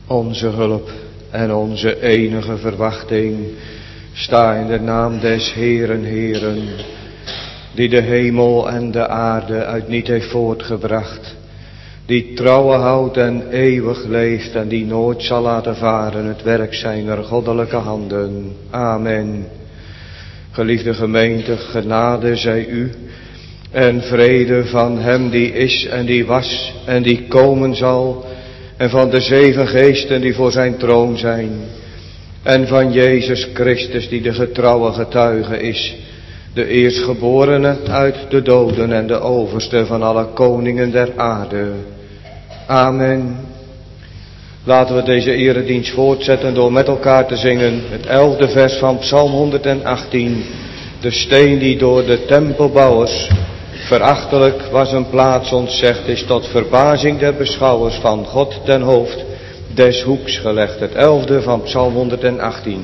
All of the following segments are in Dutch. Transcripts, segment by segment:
Onze hulp en onze enige verwachting sta in de naam des Heeren, Heeren, die de hemel en de aarde uit niet heeft voortgebracht, die trouwe houdt en eeuwig leeft en die nooit zal laten varen het werk zijner goddelijke handen. Amen. Geliefde gemeente, genade zij u en vrede van hem die is en die was en die komen zal, en van de 7 geesten die voor zijn troon zijn, en van Jezus Christus die de getrouwe getuige is, de eerstgeborene uit de doden en de overste van alle koningen der aarde. Amen. Laten we deze eredienst voortzetten door met elkaar te zingen het 11e vers van Psalm 118. De steen die door de tempelbouwers verachtelijk was een plaats ontzegd is, tot verbazing der beschouwers van God ten hoofd des hoeks gelegd. Het 11e van Psalm 118.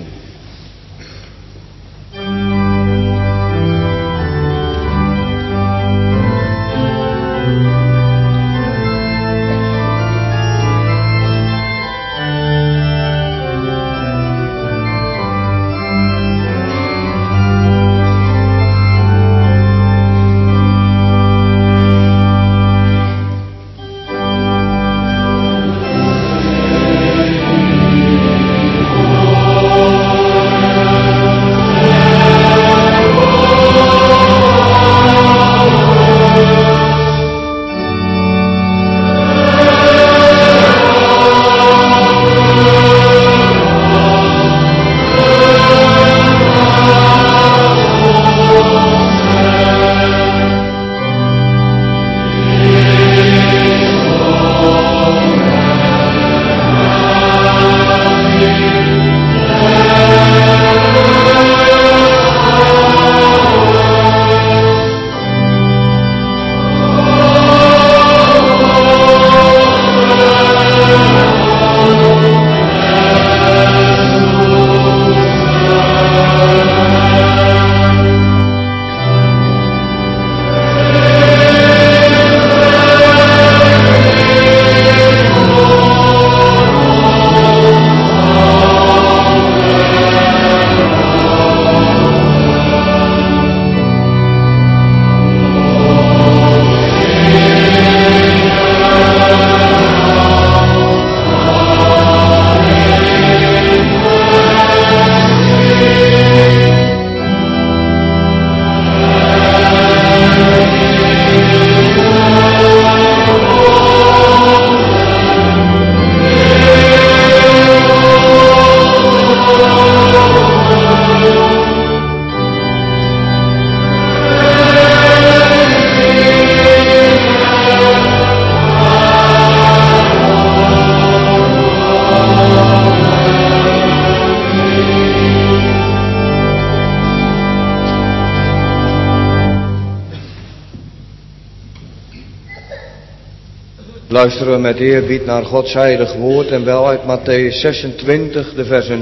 Luisteren we met eerbied naar Gods heilig woord en wel uit Mattheüs 26, de versen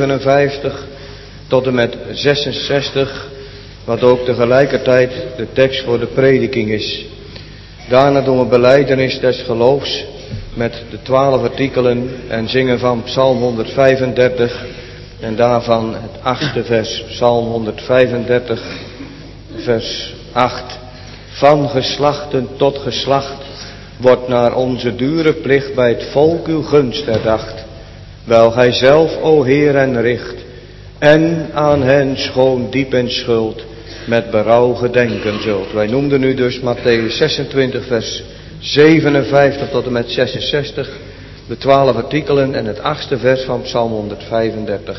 57 tot en met 66, wat ook tegelijkertijd de tekst voor de prediking is. Daarna doen we belijdenis des geloofs met de 12 artikelen en zingen van Psalm 135 en daarvan het 8e vers, Psalm 135, vers 8. Van geslachten tot geslacht wordt naar onze dure plicht bij het volk uw gunst herdacht, wel gij zelf, o Heer, hen richt, en aan hen schoon diep in schuld met berouw gedenken zult. Wij noemden nu dus Mattheüs 26 vers 57 tot en met 66, de 12 artikelen en het 8e vers van Psalm 135.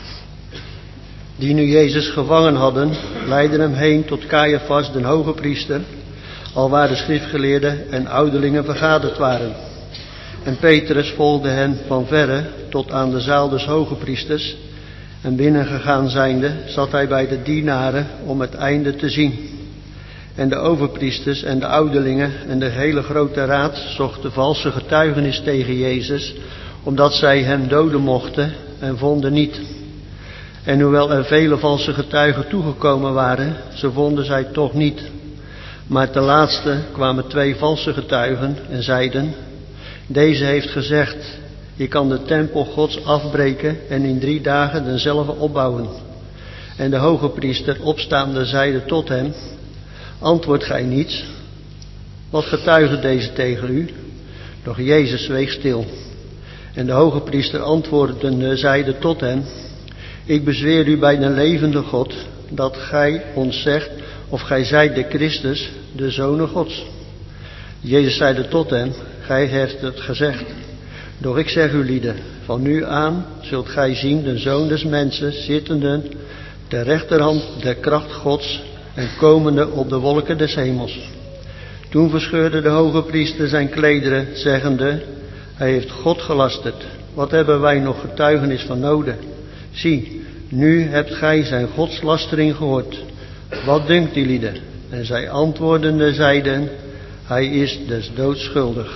Die nu Jezus gevangen hadden, leidden hem heen tot Caiaphas, den hoge priester, alwaar de schriftgeleerden en ouderlingen vergaderd waren. En Petrus volgde hen van verre tot aan de zaal des hoge priesters. En binnengegaan zijnde zat hij bij de dienaren om het einde te zien. En de overpriesters en de ouderlingen en de hele grote raad zochten valse getuigenis tegen Jezus, omdat zij hem doden mochten, en vonden niet. En hoewel er vele valse getuigen toegekomen waren, ze vonden zij toch niet. Maar ten laatste kwamen 2 valse getuigen en zeiden: deze heeft gezegd, Ik kan de tempel Gods afbreken en in 3 dagen denzelfde opbouwen. En de hoge priester opstaande zeide tot hem, antwoordt gij niets? Wat getuigen deze tegen u? Doch Jezus zweeg stil. En de hoge priester antwoordende zeide tot hem, ik bezweer u bij de levende God, dat gij ons zegt of gij zijt de Christus, de Zoon Gods. Jezus zeide tot hem, gij hebt het gezegd. Doch ik zeg u lieden, van nu aan zult gij zien de Zoon des Mensen zittende ter rechterhand der kracht Gods en komende op de wolken des hemels. Toen verscheurde de hoge priester zijn klederen, zeggende, hij heeft God gelasterd. Wat hebben wij nog getuigenis van nodig? Zie, nu hebt gij zijn godslastering gehoord. Wat dunkt die lieden? En zij antwoordende zeiden, hij is des doods schuldig.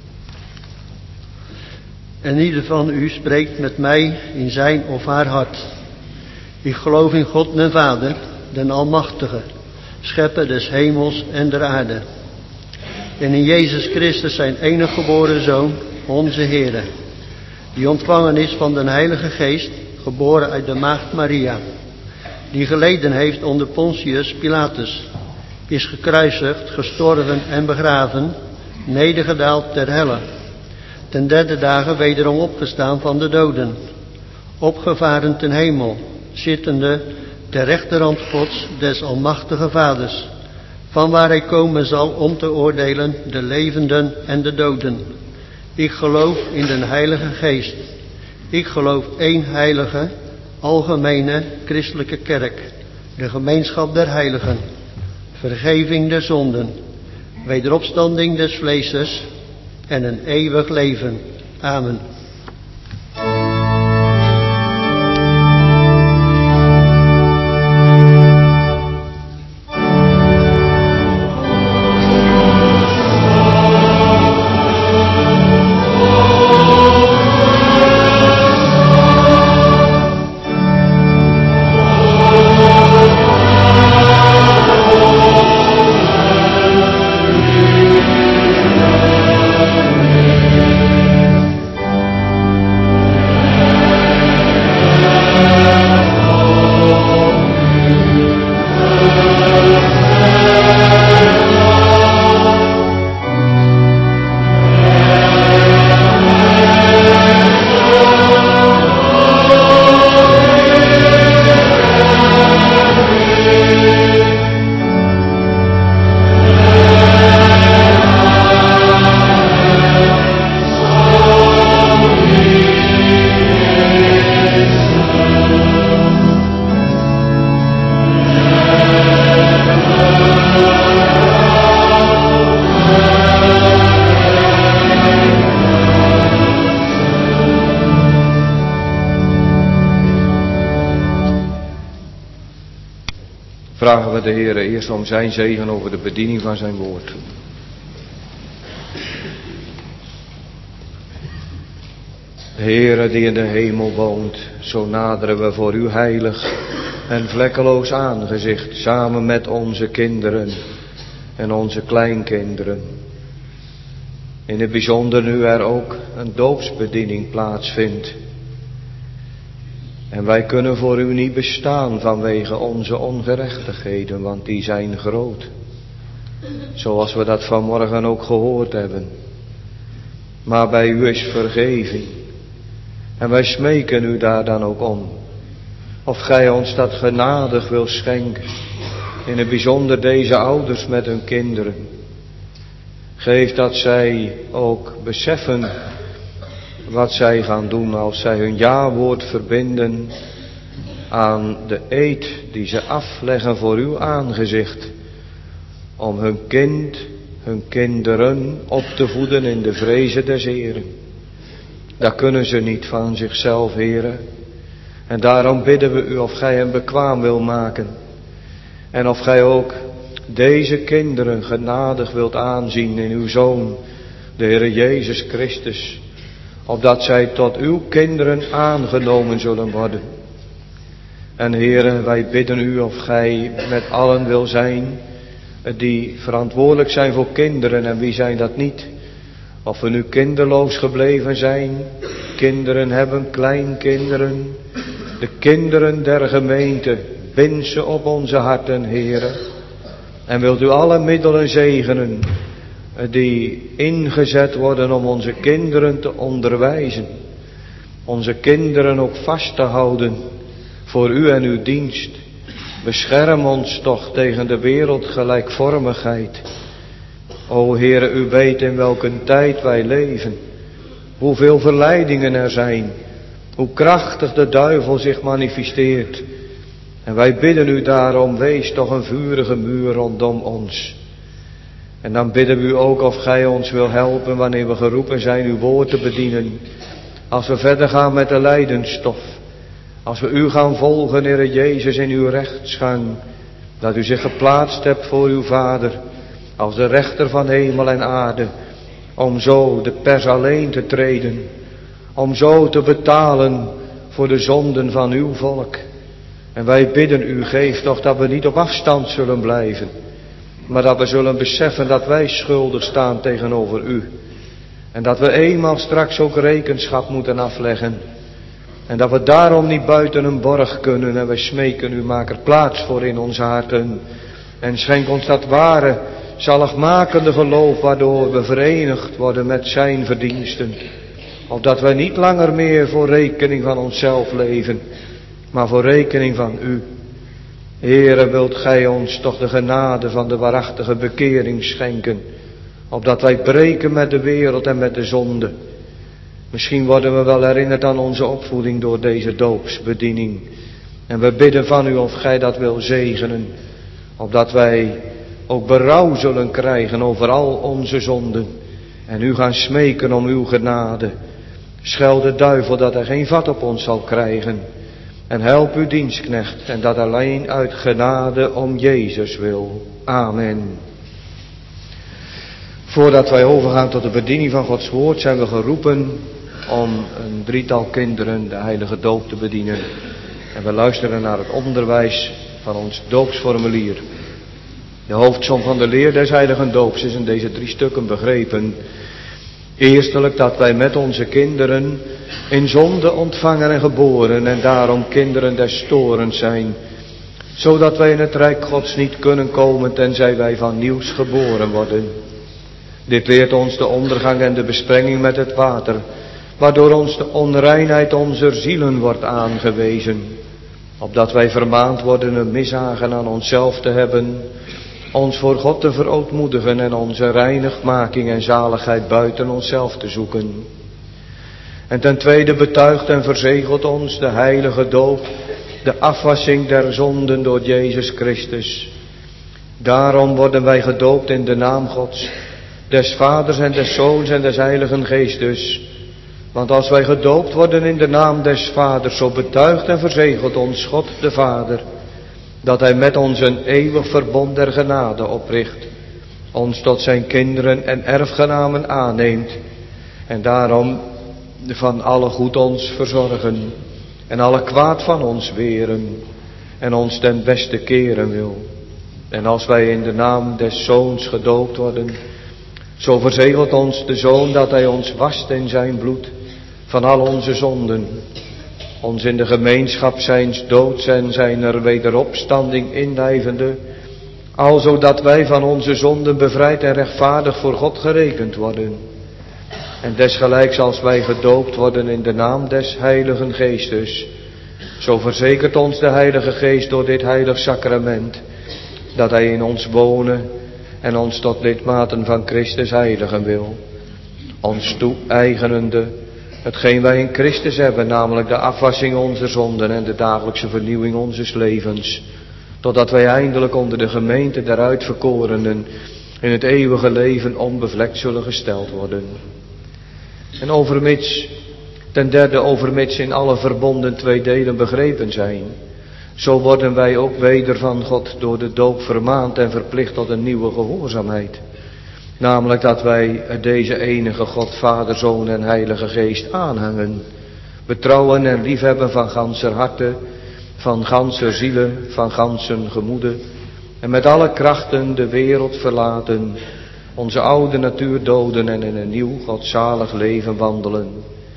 En ieder van u spreekt met mij in zijn of haar hart. Ik geloof in God mijn Vader, den Almachtige, schepper des hemels en der aarde. En in Jezus Christus zijn enige geboren Zoon, onze Heere, die ontvangen is van den Heilige Geest, geboren uit de maagd Maria, die geleden heeft onder Pontius Pilatus, is gekruisigd, gestorven en begraven, nedergedaald ter helle, ten 3e dagen wederom opgestaan van de doden, opgevaren ten hemel, zittende ter rechterhand Gods des Almachtige Vaders, vanwaar hij komen zal om te oordelen de levenden en de doden. Ik geloof in den Heilige Geest. Ik geloof één heilige, algemene, christelijke kerk, de gemeenschap der heiligen, vergeving der zonden, wederopstanding des vleeses en een eeuwig leven. Amen. Vragen we de Heer eerst om zijn zegen over de bediening van zijn woord. Heere die in de hemel woont, zo naderen we voor uw heilig en vlekkeloos aangezicht, samen met onze kinderen en onze kleinkinderen. In het bijzonder nu er ook een doopsbediening plaatsvindt. En wij kunnen voor u niet bestaan vanwege onze ongerechtigheden, want die zijn groot. Zoals we dat vanmorgen ook gehoord hebben. Maar bij u is vergeving. En wij smeken u daar dan ook om. Of gij ons dat genadig wil schenken. In het bijzonder deze ouders met hun kinderen. Geef dat zij ook beseffen wat zij gaan doen als zij hun ja-woord verbinden aan de eed die ze afleggen voor uw aangezicht. Om hun kind, hun kinderen op te voeden in de vrezen des Heeren. Dat kunnen ze niet van zichzelf, Heere. En daarom bidden we u of gij hen bekwaam wil maken. En of gij ook deze kinderen genadig wilt aanzien in uw Zoon, de Heere Jezus Christus. Opdat zij tot uw kinderen aangenomen zullen worden. En Heere, wij bidden u of gij met allen wil zijn die verantwoordelijk zijn voor kinderen. En wie zijn dat niet? Of we nu kinderloos gebleven zijn, kinderen hebben, kleinkinderen, de kinderen der gemeente, bind ze op onze harten, Heere. En wilt u alle middelen zegenen die ingezet worden om onze kinderen te onderwijzen. Onze kinderen ook vast te houden voor u en uw dienst. Bescherm ons toch tegen de wereldgelijkvormigheid. O Heere, u weet in welke tijd wij leven. Hoeveel verleidingen er zijn. Hoe krachtig de duivel zich manifesteert. En wij bidden u daarom, wees toch een vurige muur rondom ons. En dan bidden we u ook of gij ons wil helpen wanneer we geroepen zijn uw woord te bedienen. Als we verder gaan met de lijdenstof. Als we u gaan volgen, Heere Jezus, in uw rechtsgang. Dat u zich geplaatst hebt voor uw Vader. Als de rechter van hemel en aarde. Om zo de pers alleen te treden. Om zo te betalen voor de zonden van uw volk. En wij bidden u, geef toch dat we niet op afstand zullen blijven. Maar dat we zullen beseffen dat wij schuldig staan tegenover u. En dat we eenmaal straks ook rekenschap moeten afleggen. En dat we daarom niet buiten een borg kunnen. En wij smeken u, maak er plaats voor in onze harten. En schenk ons dat ware, zaligmakende geloof, waardoor we verenigd worden met zijn verdiensten. Opdat wij niet langer meer voor rekening van onszelf leven, maar voor rekening van u. Heere, wilt gij ons toch de genade van de waarachtige bekering schenken, opdat wij breken met de wereld en met de zonde. Misschien worden we wel herinnerd aan onze opvoeding door deze doopsbediening. En we bidden van u of gij dat wil zegenen, opdat wij ook berouw zullen krijgen over al onze zonden. En u gaan smeken om uw genade. Schel de duivel dat er geen vat op ons zal krijgen. En help uw dienstknecht, en dat alleen uit genade om Jezus wil. Amen. Voordat wij overgaan tot de bediening van Gods woord, zijn we geroepen om een drietal kinderen de heilige doop te bedienen. En we luisteren naar het onderwijs van ons doopsformulier. De hoofdsom van de leer des heiligen doops is in deze 3 stukken begrepen. Eerstelijk dat wij met onze kinderen in zonde ontvangen en geboren en daarom kinderen des torens zijn. Zodat wij in het rijk Gods niet kunnen komen tenzij wij van nieuws geboren worden. Dit leert ons de ondergang en de besprenging met het water, waardoor ons de onreinheid onze zielen wordt aangewezen. Opdat wij vermaand worden een mishagen aan onszelf te hebben, ons voor God te verootmoedigen en onze reinigmaking en zaligheid buiten onszelf te zoeken. En ten tweede betuigt en verzegelt ons de heilige doop, de afwassing der zonden door Jezus Christus. Daarom worden wij gedoopt in de naam Gods, des Vaders en des Zoons en des Heiligen Geestes. Want als wij gedoopt worden in de naam des Vaders, zo betuigt en verzegelt ons God de Vader, dat hij met ons een eeuwig verbond der genade opricht, ons tot zijn kinderen en erfgenamen aanneemt, en daarom van alle goed ons verzorgen, en alle kwaad van ons weren, en ons ten beste keren wil. En als wij in de naam des Zoons gedoopt worden, zo verzegelt ons de Zoon dat hij ons wast in zijn bloed van al onze zonden, ons in de gemeenschap zijns doods en zijner wederopstanding inlijvende, alzo dat wij van onze zonden bevrijd en rechtvaardig voor God gerekend worden. En desgelijks als wij gedoopt worden in de naam des Heiligen Geestes, zo verzekert ons de Heilige Geest door dit heilig sacrament, dat hij in ons wonen en ons tot lidmaten van Christus heiligen wil, ons toe-eigenende hetgeen wij in Christus hebben, namelijk de afwassing onze zonden en de dagelijkse vernieuwing onzes levens, totdat wij eindelijk onder de gemeente der uitverkorenen in het eeuwige leven onbevlekt zullen gesteld worden. En ten derde overmits in alle verbonden 2 delen begrepen zijn, zo worden wij ook weder van God door de doop vermaand en verplicht tot een nieuwe gehoorzaamheid. Namelijk dat wij deze enige God, Vader, Zoon en Heilige Geest aanhangen, betrouwen en liefhebben van ganser harte, van ganser zielen, van gansen gemoede, en met alle krachten de wereld verlaten, onze oude natuur doden en in een nieuw godzalig leven wandelen.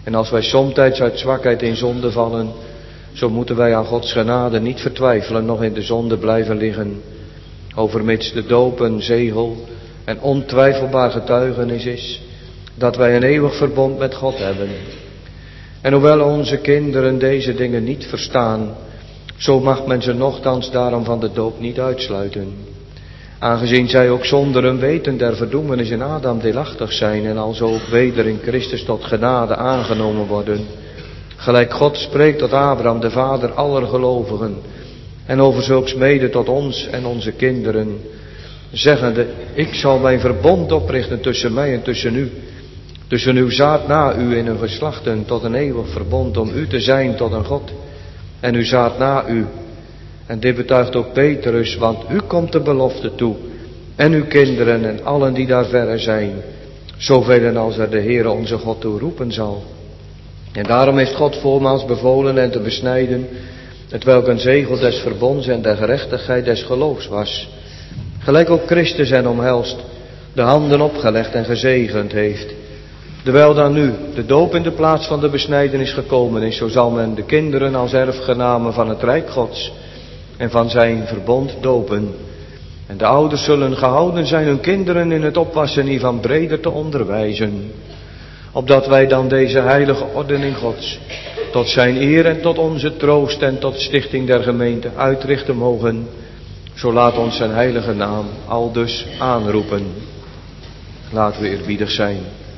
En als wij somtijds uit zwakheid in zonde vallen, zo moeten wij aan Gods genade niet vertwijfelen, nog in de zonde blijven liggen. Overmits de doop een zegel en ontwijfelbaar getuigenis is, dat wij een eeuwig verbond met God hebben. En hoewel onze kinderen deze dingen niet verstaan, zo mag men ze nochtans daarom van de doop niet uitsluiten. Aangezien zij ook zonder een weten der verdoemenis in Adam deelachtig zijn en alzo weder in Christus tot genade aangenomen worden. Gelijk God spreekt tot Abraham, de vader aller gelovigen, en over zulks mede tot ons en onze kinderen, zeggende, ik zal mijn verbond oprichten tussen mij en tussen uw zaad na u in uw geslachten, tot een eeuwig verbond, om u te zijn tot een God, en uw zaad na u. En dit betuigt ook Petrus, want u komt de belofte toe, en uw kinderen en allen die daar verre zijn, zoveel als er de Heere onze God toe roepen zal. En daarom heeft God voormaals bevolen hen te besnijden, hetwelk een zegel des verbonds en der gerechtigheid des geloofs was. Gelijk ook Christus hen omhelst, de handen opgelegd en gezegend heeft. Terwijl dan nu de doop in de plaats van de besnijdenis gekomen is, zo zal men de kinderen als erfgenamen van het Rijk Gods en van zijn verbond dopen. En de ouders zullen gehouden zijn hun kinderen in het opwassen hiervan breder te onderwijzen. Opdat wij dan deze heilige ordening Gods tot zijn eer en tot onze troost en tot stichting der gemeente uitrichten mogen. Zo laat ons zijn heilige naam aldus aanroepen. Laten we eerbiedig zijn.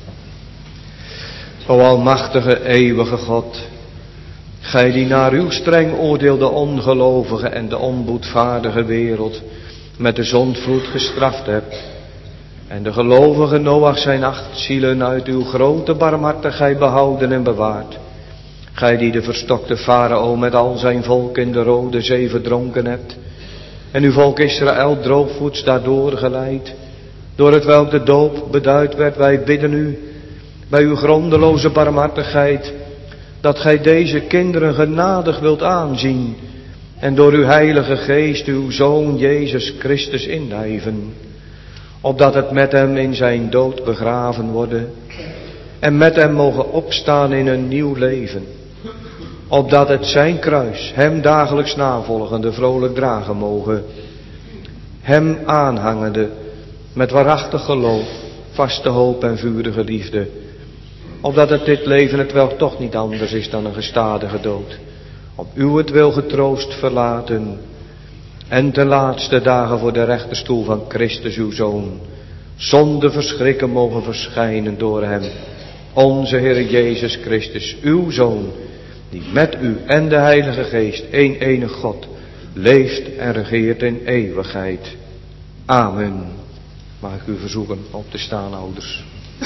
O almachtige, eeuwige God, gij die naar uw streng oordeel de ongelovige en de onboedvaardige wereld met de zondvloed gestraft hebt, en de gelovige Noach zijn 8 zielen uit uw grote barmhartigheid behouden en bewaard. Gij die de verstokte Farao met al zijn volk in de Rode Zee verdronken hebt, en uw volk Israël droogvoets daardoor geleid, door hetwelk de doop beduid werd, wij bidden u, bij uw grondeloze barmhartigheid, dat gij deze kinderen genadig wilt aanzien, en door uw heilige geest uw Zoon Jezus Christus inlijven, opdat het met hem in zijn dood begraven worden, en met hem mogen opstaan in een nieuw leven, opdat het zijn kruis, hem dagelijks navolgende, vrolijk dragen mogen, hem aanhangende, met waarachtig geloof, vaste hoop en vurige liefde, opdat het dit leven hetwelk toch niet anders is dan een gestadige dood, op uwentwil getroost verlaten, en ten laatste dagen voor de rechterstoel van Christus uw Zoon, zonder verschrikken mogen verschijnen door hem, onze Heer Jezus Christus, uw Zoon, die met u en de Heilige Geest, één enig God, leeft en regeert in eeuwigheid. Amen. Mag ik u verzoeken op te staan, ouders.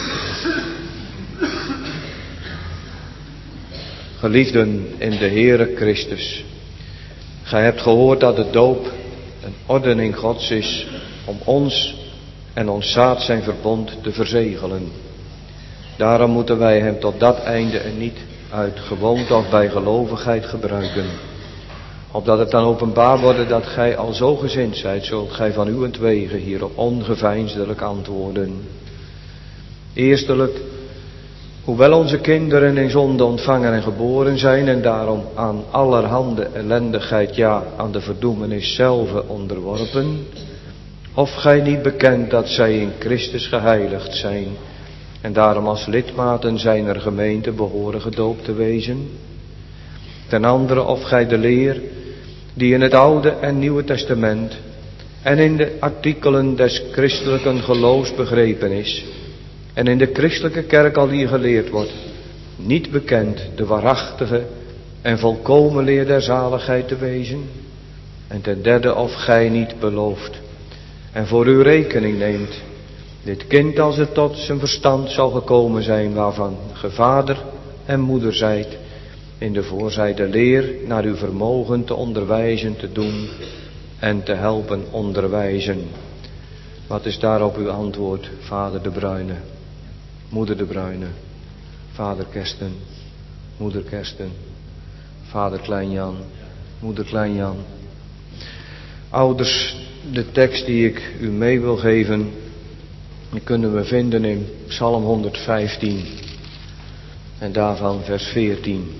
Geliefden in de Heere Christus, gij hebt gehoord dat de doop een ordening Gods is om ons en ons zaad zijn verbond te verzegelen. Daarom moeten wij hem tot dat einde en niet uit gewoonte of bij gelovigheid gebruiken. Opdat het dan openbaar wordt dat gij al zo gezind zijt, zult gij van uwentwege hierop ongeveinsdelijk antwoorden. Eerstelijk, hoewel onze kinderen in zonde ontvangen en geboren zijn en daarom aan allerhande ellendigheid, ja aan de verdoemenis zelve onderworpen, of gij niet bekent dat zij in Christus geheiligd zijn en daarom als lidmaten zijner gemeente behoren gedoopt te wezen. Ten andere, of gij de leer die in het Oude en Nieuwe Testament en in de artikelen des christelijke geloofs begrepen is en in de christelijke kerk al hier geleerd wordt, niet bekend de waarachtige en volkomen leer der zaligheid te wezen. En ten derde, of gij niet belooft en voor uw rekening neemt dit kind als het tot zijn verstand zal gekomen zijn, waarvan ge vader en moeder zijt, in de voorzijde leer naar uw vermogen te onderwijzen, te doen en te helpen onderwijzen. Wat is daarop uw antwoord, vader De Bruyne, moeder De Bruyne, vader Kersten, moeder Kersten, vader Klein-Jan, moeder Klein-Jan? Ouders, de tekst die ik u mee wil geven, die kunnen we vinden in Psalm 115. En daarvan vers 14.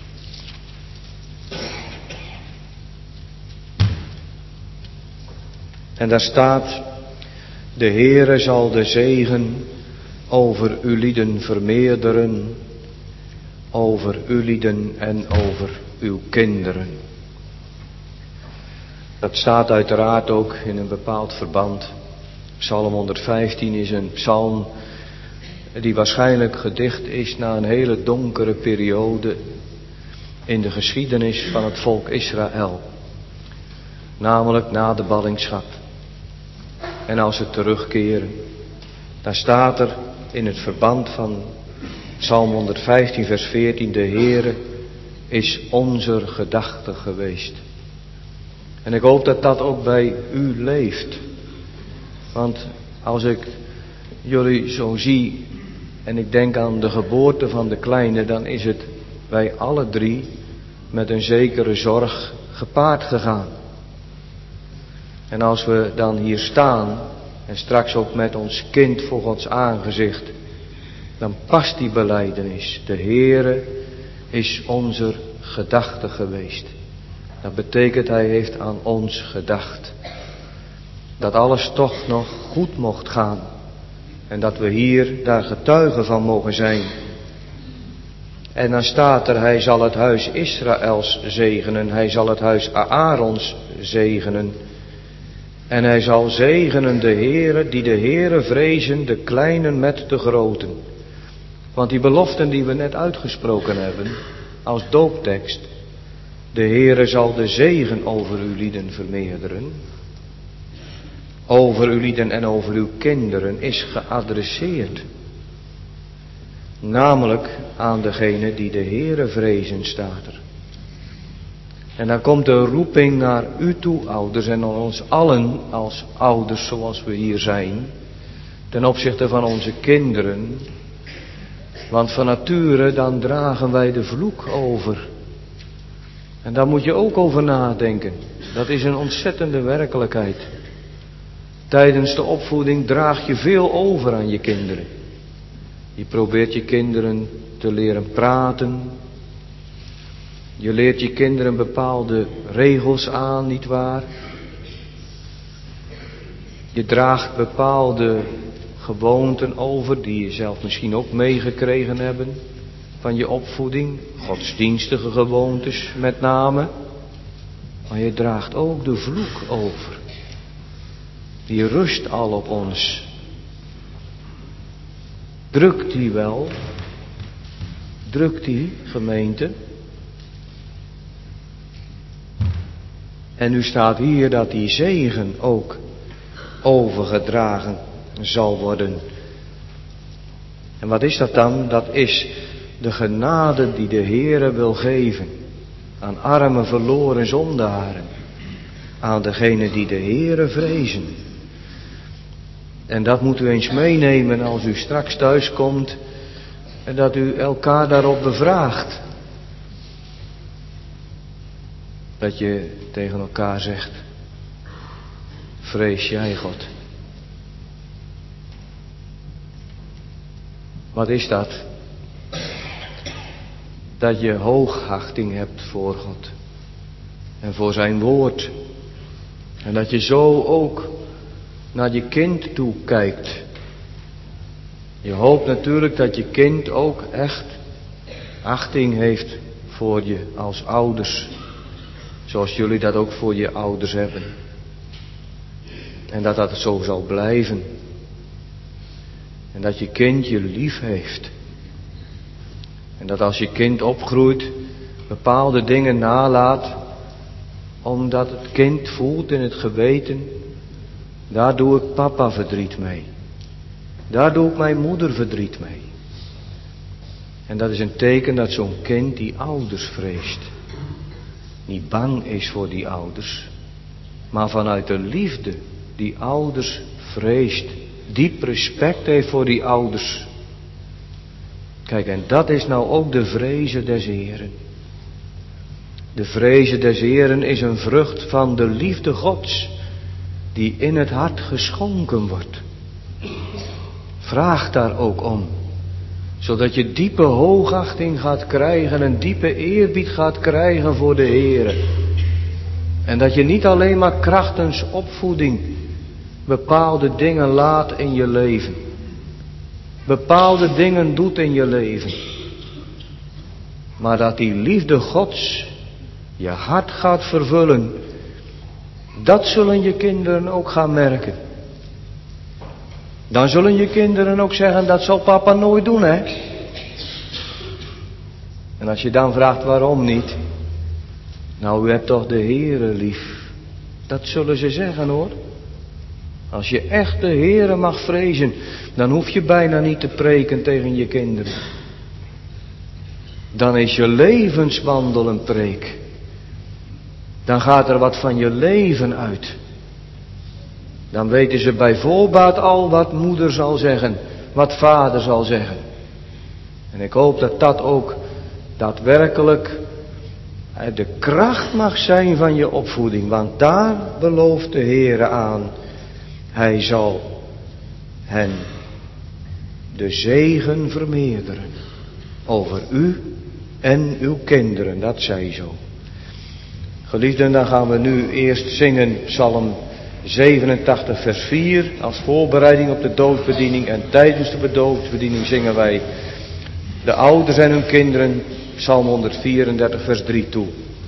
En daar staat: de Heere zal de zegen over ulieden vermeerderen, over ulieden en over uw kinderen. Dat staat uiteraard ook in een bepaald verband. Psalm 115 is een psalm die waarschijnlijk gedicht is na een hele donkere periode in de geschiedenis van het volk Israël. Namelijk na de ballingschap. En als ze terugkeren, dan staat er in het verband van Psalm 115 vers 14, de Heere is onze gedachte geweest. En ik hoop dat dat ook bij u leeft. Want als ik jullie zo zie en ik denk aan de geboorte van de kleine, dan is het bij alle drie met een zekere zorg gepaard gegaan. En als we dan hier staan en straks ook met ons kind voor Gods aangezicht, dan past die belijdenis. De Heere is onze gedachte geweest. Dat betekent, hij heeft aan ons gedacht. Dat alles toch nog goed mocht gaan. En dat we hier daar getuigen van mogen zijn. En dan staat er, hij zal het huis Israëls zegenen. Hij zal het huis Aarons zegenen. En hij zal zegenen de Heere, die de Heere vrezen, de kleinen met de groten. Want die beloften die we net uitgesproken hebben, als dooptekst. De Heere zal de zegen over uw lieden vermeerderen. Over uw lieden en over uw kinderen is geadresseerd. Namelijk aan degene die de Heere vrezen, staat er. En dan komt de roeping naar u toe, ouders, en aan ons allen als ouders zoals we hier zijn, ten opzichte van onze kinderen. Want van nature dan dragen wij de vloek over. En daar moet je ook over nadenken. Dat is een ontzettende werkelijkheid. Tijdens de opvoeding draag je veel over aan je kinderen. Je probeert je kinderen te leren praten. Je leert je kinderen bepaalde regels aan, nietwaar? Je draagt bepaalde gewoonten over die je zelf misschien ook meegekregen hebben van je opvoeding. Godsdienstige gewoontes met name. Maar je draagt ook de vloek over. Die rust al op ons. Drukt die wel? Drukt die, gemeente? En nu staat hier dat die zegen ook overgedragen zal worden. En wat is dat dan? Dat is de genade die de Heere wil geven aan arme verloren zondaren. Aan degenen die de Heere vrezen. En dat moet u eens meenemen als u straks thuis komt en dat u elkaar daarop bevraagt. Dat je tegen elkaar zegt, vrees jij God? Wat is dat? Dat je hoogachting hebt voor God en voor zijn woord. En dat je zo ook naar je kind toe kijkt. Je hoopt natuurlijk dat je kind ook echt achting heeft voor je als ouders. Zoals jullie dat ook voor je ouders hebben. En dat dat zo zal blijven. En dat je kind je lief heeft. En dat als je kind opgroeit, bepaalde dingen nalaat, omdat het kind voelt in het geweten, daar doe ik papa verdriet mee. Daar doe ik mijn moeder verdriet mee. En dat is een teken dat zo'n kind die ouders vreest. Niet bang is voor die ouders, maar vanuit de liefde die ouders vreest. Diep respect heeft voor die ouders. Kijk, en dat is nou ook de vreze des Heeren. De vreze des Heeren is een vrucht van de liefde Gods, die in het hart geschonken wordt. Vraag daar ook om. Zodat je diepe hoogachting gaat krijgen, een diepe eerbied gaat krijgen voor de Heere. En dat je niet alleen maar krachtens opvoeding bepaalde dingen laat in je leven. Bepaalde dingen doet in je leven. Maar dat die liefde Gods je hart gaat vervullen. Dat zullen je kinderen ook gaan merken. Dan zullen je kinderen ook zeggen, dat zal papa nooit doen, hè? En als je dan vraagt waarom niet. Nou, u hebt toch de Heere lief. Dat zullen ze zeggen, hoor. Als je echt de Heere mag vrezen, dan hoef je bijna niet te preken tegen je kinderen. Dan is je levenswandel een preek. Dan gaat er wat van je leven uit. Dan weten ze bij voorbaat al wat moeder zal zeggen, wat vader zal zeggen. En ik hoop dat dat ook daadwerkelijk de kracht mag zijn van je opvoeding. Want daar belooft de Heere aan. Hij zal hen de zegen vermeerderen over u en uw kinderen. Dat zij zo. Geliefden, dan gaan we nu eerst zingen Psalm 87 vers 4 als voorbereiding op de doopsbediening. En tijdens de doopsbediening zingen wij de ouders en hun kinderen Psalm 134 vers 3 toe.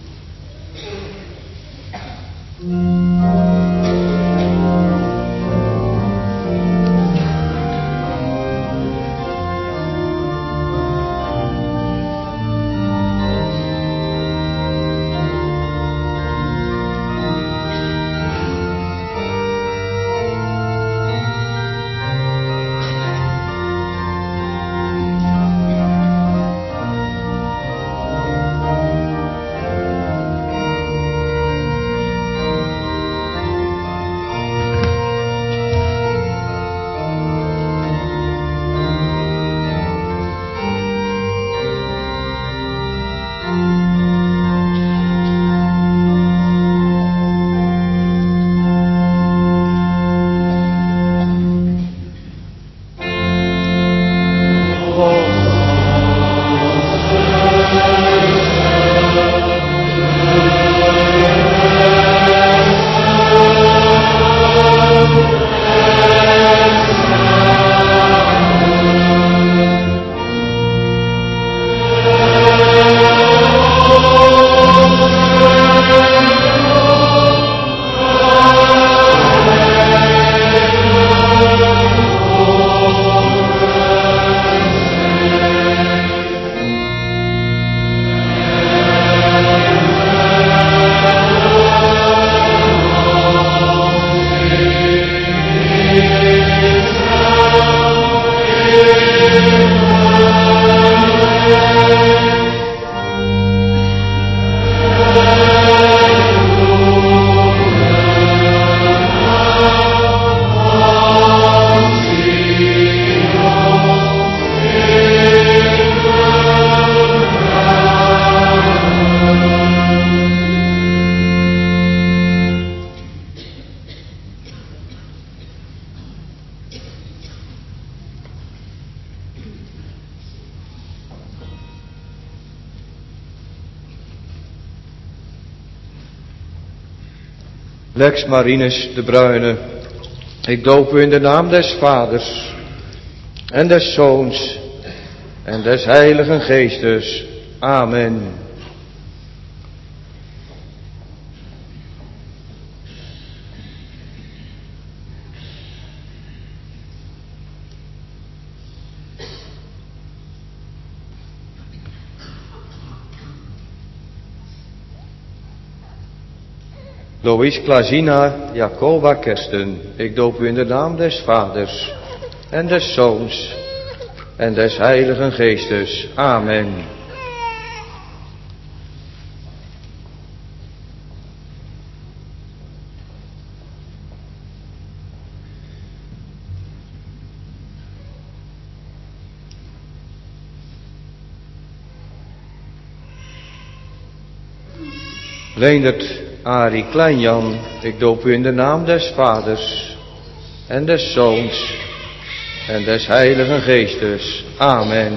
Lex Marinus de Bruyne, ik doop u in de naam des Vaders en des Zoons en des Heiligen Geestes. Amen. Louis Klazina Jacoba Kersten, ik doop u in de naam des Vaders en des Zoons en des Heiligen Geestes. Amen. Leendert Arie Kleinjan, ik doop u in de naam des Vaders en des Zoons en des Heiligen Geestes. Amen.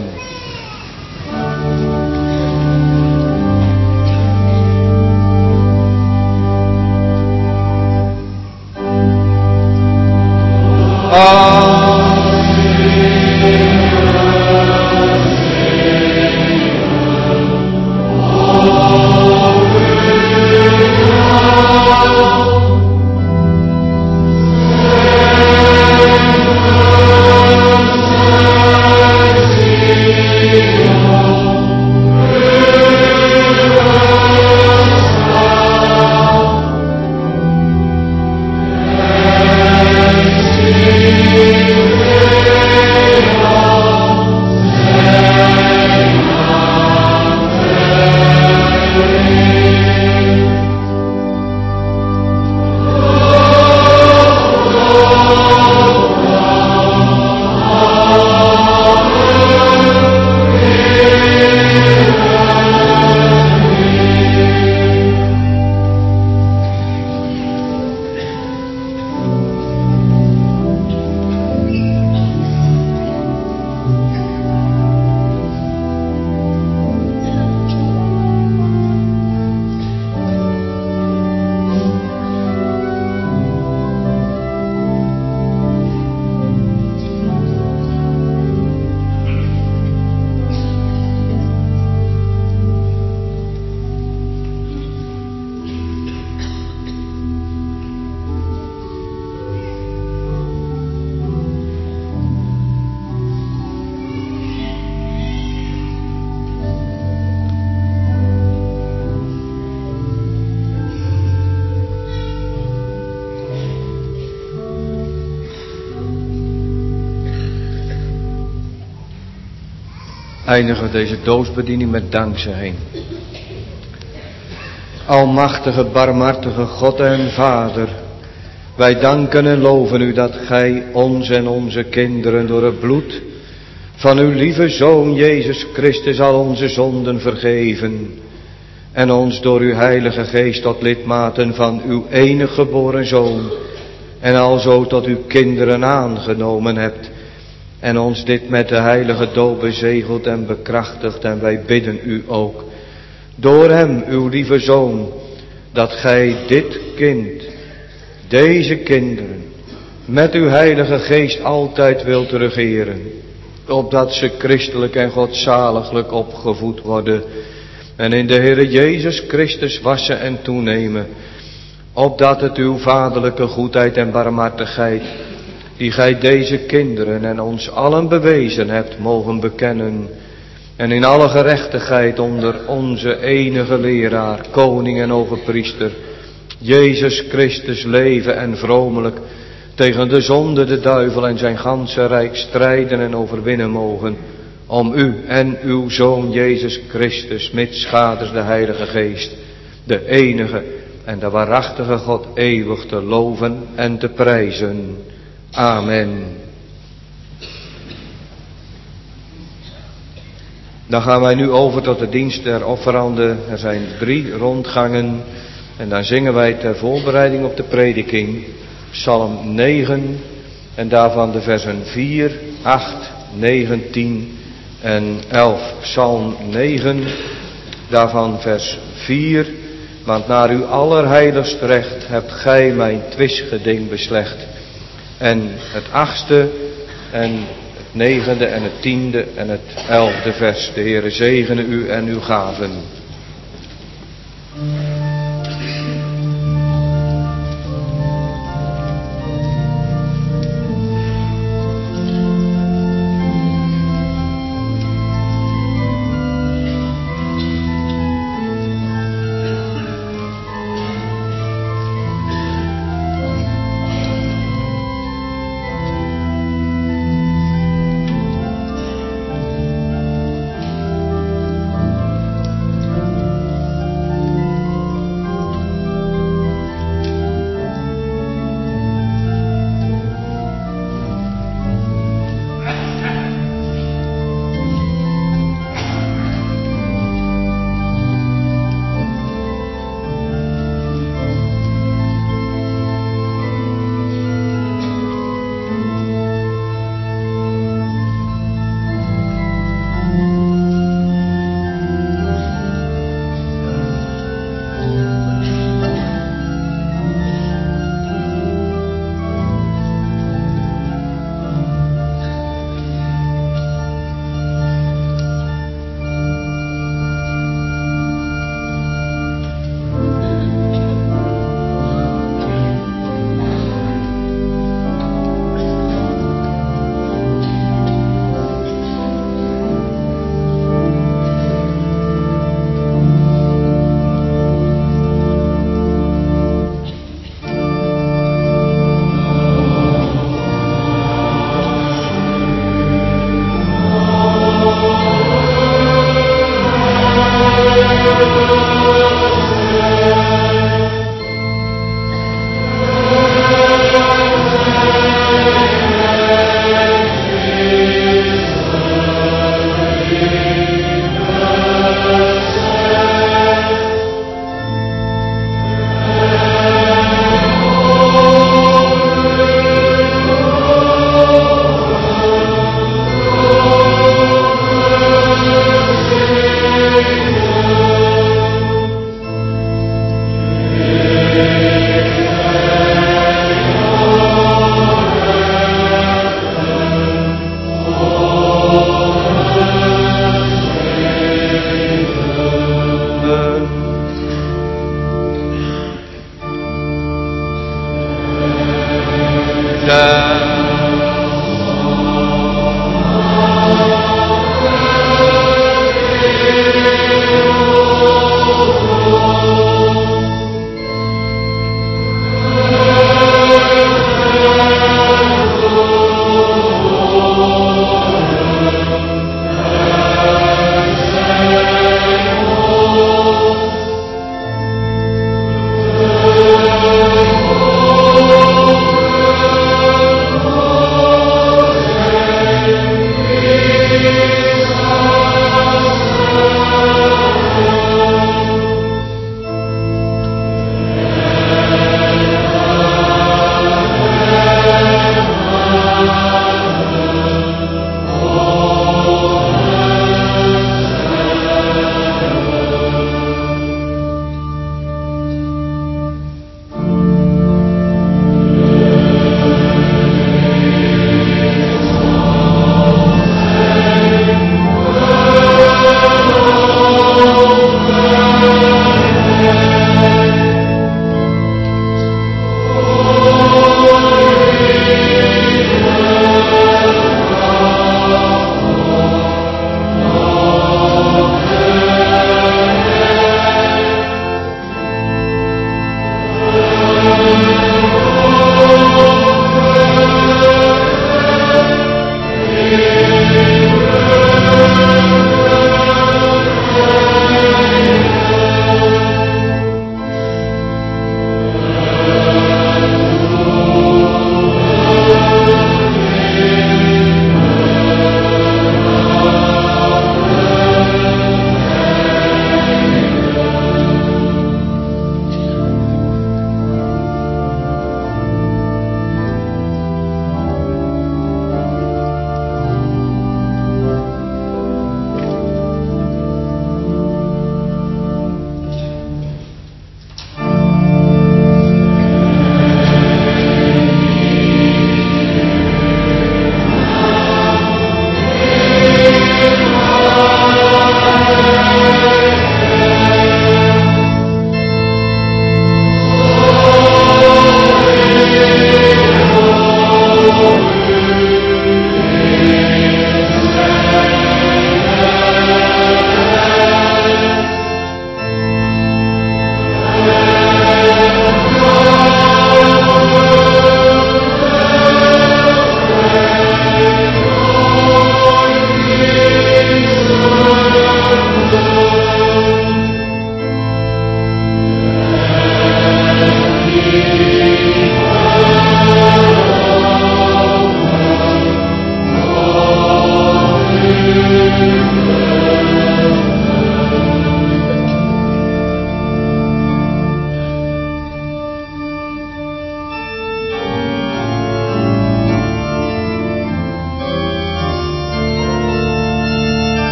Eindigen we deze doopsbediening met dankzegging. Almachtige, barmhartige God en Vader, wij danken en loven u dat gij ons en onze kinderen door het bloed van uw lieve Zoon Jezus Christus al onze zonden vergeven en ons door uw Heilige Geest tot lidmaten van uw enige geboren Zoon en alzo tot uw kinderen aangenomen hebt en ons dit met de heilige doop bezegeld en bekrachtigd. En wij bidden u ook door hem, uw lieve Zoon, dat gij dit kind, deze kinderen, met uw Heilige Geest altijd wilt regeren, opdat ze christelijk en godzaliglijk opgevoed worden en in de Heere Jezus Christus wassen en toenemen, opdat het uw vaderlijke goedheid en barmhartigheid, die gij deze kinderen en ons allen bewezen hebt, mogen bekennen en in alle gerechtigheid onder onze enige leraar, koning en overpriester, Jezus Christus leven en vromelijk tegen de zonde, de duivel en zijn ganse rijk strijden en overwinnen mogen, om u en uw Zoon Jezus Christus, mitsgaders de Heilige Geest, de enige en de waarachtige God eeuwig te loven en te prijzen. Amen. Dan gaan wij nu over tot de dienst der offeranden. Er zijn 3 rondgangen en dan zingen wij ter voorbereiding op de prediking Psalm 9 en daarvan de versen 4, 8, 9, 10 en 11. Psalm 9, daarvan vers 4. Want naar uw allerheiligst recht hebt gij mijn twistgeding beslecht. En het 8e en het 9e en het 10e en het 11e vers. De Heere zegene u en uw gaven.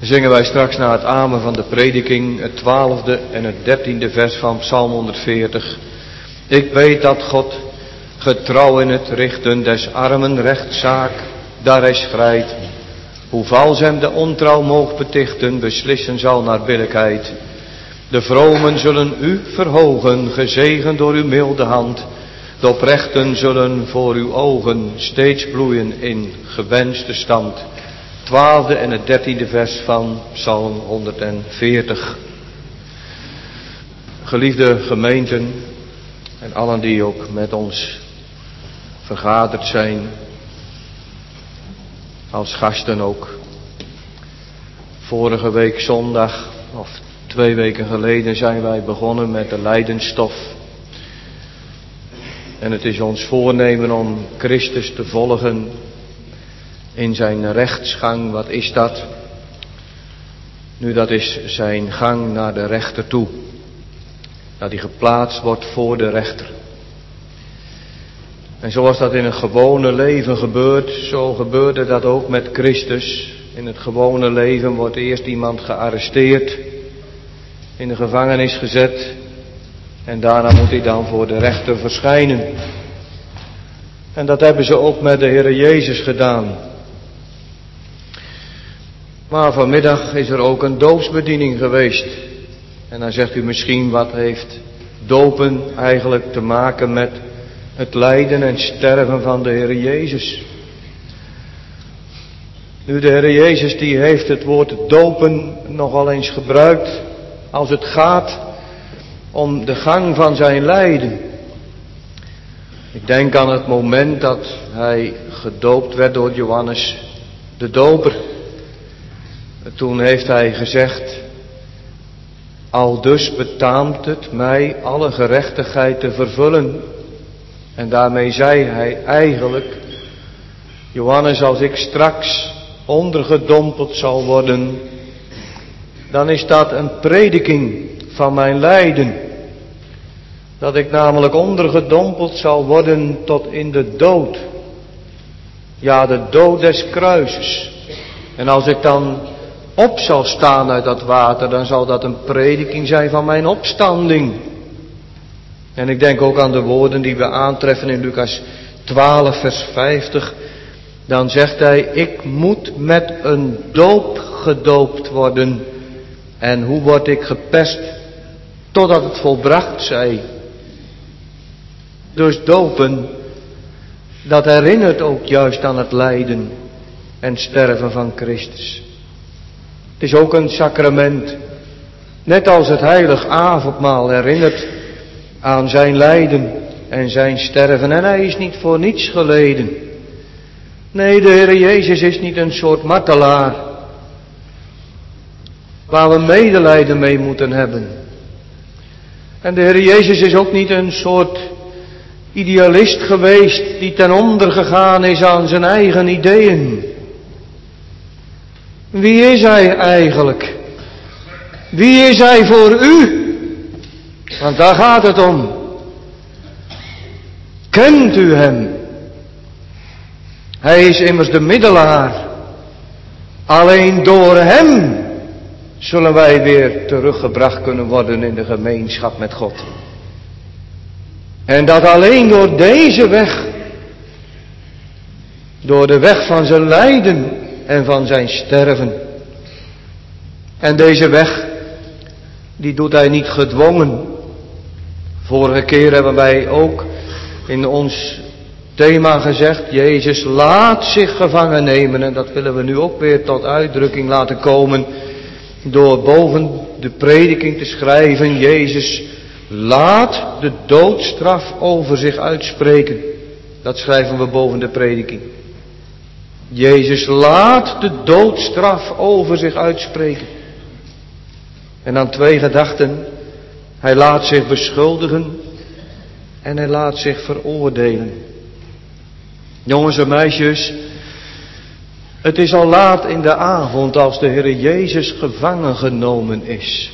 zingen wij straks na het amen van de prediking het 12e en het 13e vers van Psalm 140. Ik weet dat God getrouw in het richten des armen rechtszaak, daar hij vrijt. Hoe vals hem de ontrouw moogt betichten, beslissen zal naar billijkheid. De vromen zullen u verhogen, gezegend door uw milde hand. De oprechten zullen voor uw ogen steeds bloeien in gewenste stand. 12e en het 13e vers van Psalm 140. Geliefde gemeenten en allen die ook met ons vergaderd zijn, als gasten ook. Vorige week zondag, of 2 weken geleden, zijn wij begonnen met de lijdensstof. En het is ons voornemen om Christus te volgen in zijn rechtsgang. Wat is dat? Nu, dat is zijn gang naar de rechter toe. Dat hij geplaatst wordt voor de rechter. En zoals dat in het gewone leven gebeurt, zo gebeurde dat ook met Christus. In het gewone leven wordt eerst iemand gearresteerd, in de gevangenis gezet en daarna moet hij dan voor de rechter verschijnen. En dat hebben ze ook met de Heere Jezus gedaan. Maar vanmiddag is er ook een doopsbediening geweest. En dan zegt u misschien, wat heeft dopen eigenlijk te maken met het lijden en sterven van de Heere Jezus? Nu, de Heere Jezus die heeft het woord dopen nogal eens gebruikt als het gaat om de gang van zijn lijden. Ik denk aan het moment dat hij gedoopt werd door Johannes de Doper. Toen heeft hij gezegd, aldus betaamt het mij alle gerechtigheid te vervullen. En daarmee zei hij eigenlijk, Johannes, als ik straks ondergedompeld zal worden, dan is dat een prediking van mijn lijden. Dat ik namelijk ondergedompeld zal worden tot in de dood. Ja, de dood des kruises. En als ik dan op zal staan uit dat water, dan zal dat een prediking zijn van mijn opstanding. En ik denk ook aan de woorden die we aantreffen in Lucas 12 vers 50. Dan zegt hij, ik moet met een doop gedoopt worden. En hoe word ik gepest? Totdat het volbracht zij. Dus dopen, dat herinnert ook juist aan het lijden en sterven van Christus. Het is ook een sacrament. Net als het heilig avondmaal herinnert aan zijn lijden en zijn sterven. En hij is niet voor niets geleden. Nee, de Heere Jezus is niet een soort martelaar waar we medelijden mee moeten hebben. En de Heere Jezus is ook niet een soort idealist geweest die ten onder gegaan is aan zijn eigen ideeën. Wie is hij eigenlijk? Wie is hij voor u? Want daar gaat het om. Kent u hem? Hij is immers de middelaar. Alleen door hem zullen wij weer teruggebracht kunnen worden in de gemeenschap met God. En dat alleen door deze weg. Door de weg van zijn lijden en van zijn sterven. En deze weg, die doet hij niet gedwongen. Vorige keer hebben wij ook in ons thema gezegd, Jezus laat zich gevangen nemen. En dat willen we nu ook weer tot uitdrukking laten komen. Door boven de prediking te schrijven, Jezus laat de doodstraf over zich uitspreken. Dat schrijven we boven de prediking. Jezus laat de doodstraf over zich uitspreken. En dan 2 gedachten. Hij laat zich beschuldigen en hij laat zich veroordelen. Jongens en meisjes, het is al laat in de avond als de Heere Jezus gevangen genomen is.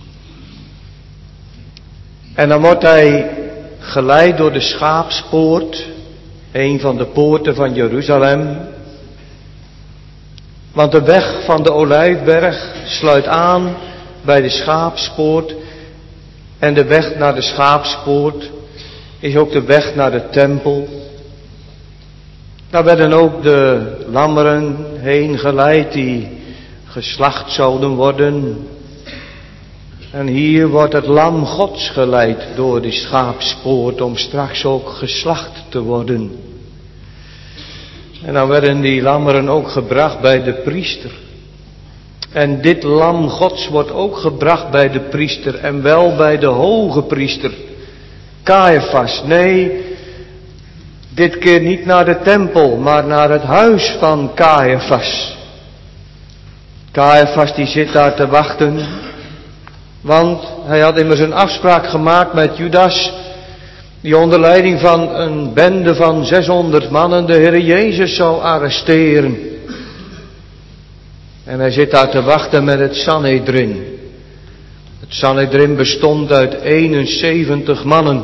En dan wordt hij geleid door de Schaapspoort, een van de poorten van Jeruzalem. Want de weg van de Olijfberg sluit aan bij de Schaapspoort. En de weg naar de Schaapspoort is ook de weg naar de tempel. Daar werden ook de lammeren heen geleid die geslacht zouden worden. En hier wordt het lam Gods geleid door die Schaapspoort om straks ook geslacht te worden. En dan werden die lammeren ook gebracht bij de priester. En dit lam Gods wordt ook gebracht bij de priester en wel bij de hoge priester, Caiaphas. Nee, dit keer niet naar de tempel, maar naar het huis van Caiaphas. Caiaphas die zit daar te wachten, want hij had immers een afspraak gemaakt met Judas, die onder leiding van een bende van 600 mannen de Heer Jezus zou arresteren. En hij zit daar te wachten met het Sanhedrin. Het Sanhedrin bestond uit 71 mannen.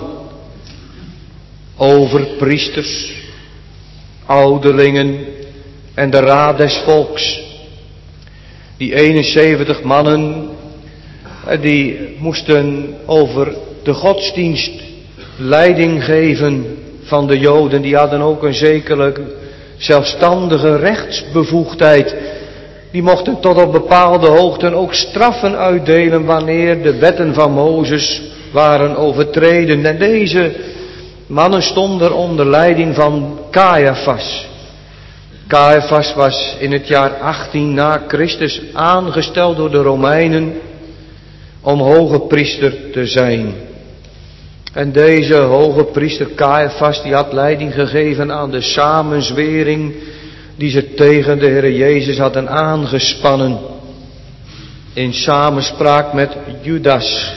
Overpriesters, ouderlingen en de raad des volks. Die 71 mannen, die moesten over de godsdienst leiding geven van de Joden. Die hadden ook een zekere zelfstandige rechtsbevoegdheid. Die mochten tot op bepaalde hoogten ook straffen uitdelen wanneer de wetten van Mozes waren overtreden. En deze mannen stonden onder leiding van Caiaphas. Caiaphas was in het jaar 18 na Christus aangesteld door de Romeinen om hoge priester te zijn. En deze hoge priester Caiaphas die had leiding gegeven aan de samenzwering die ze tegen de Heer Jezus hadden aangespannen in samenspraak met Judas.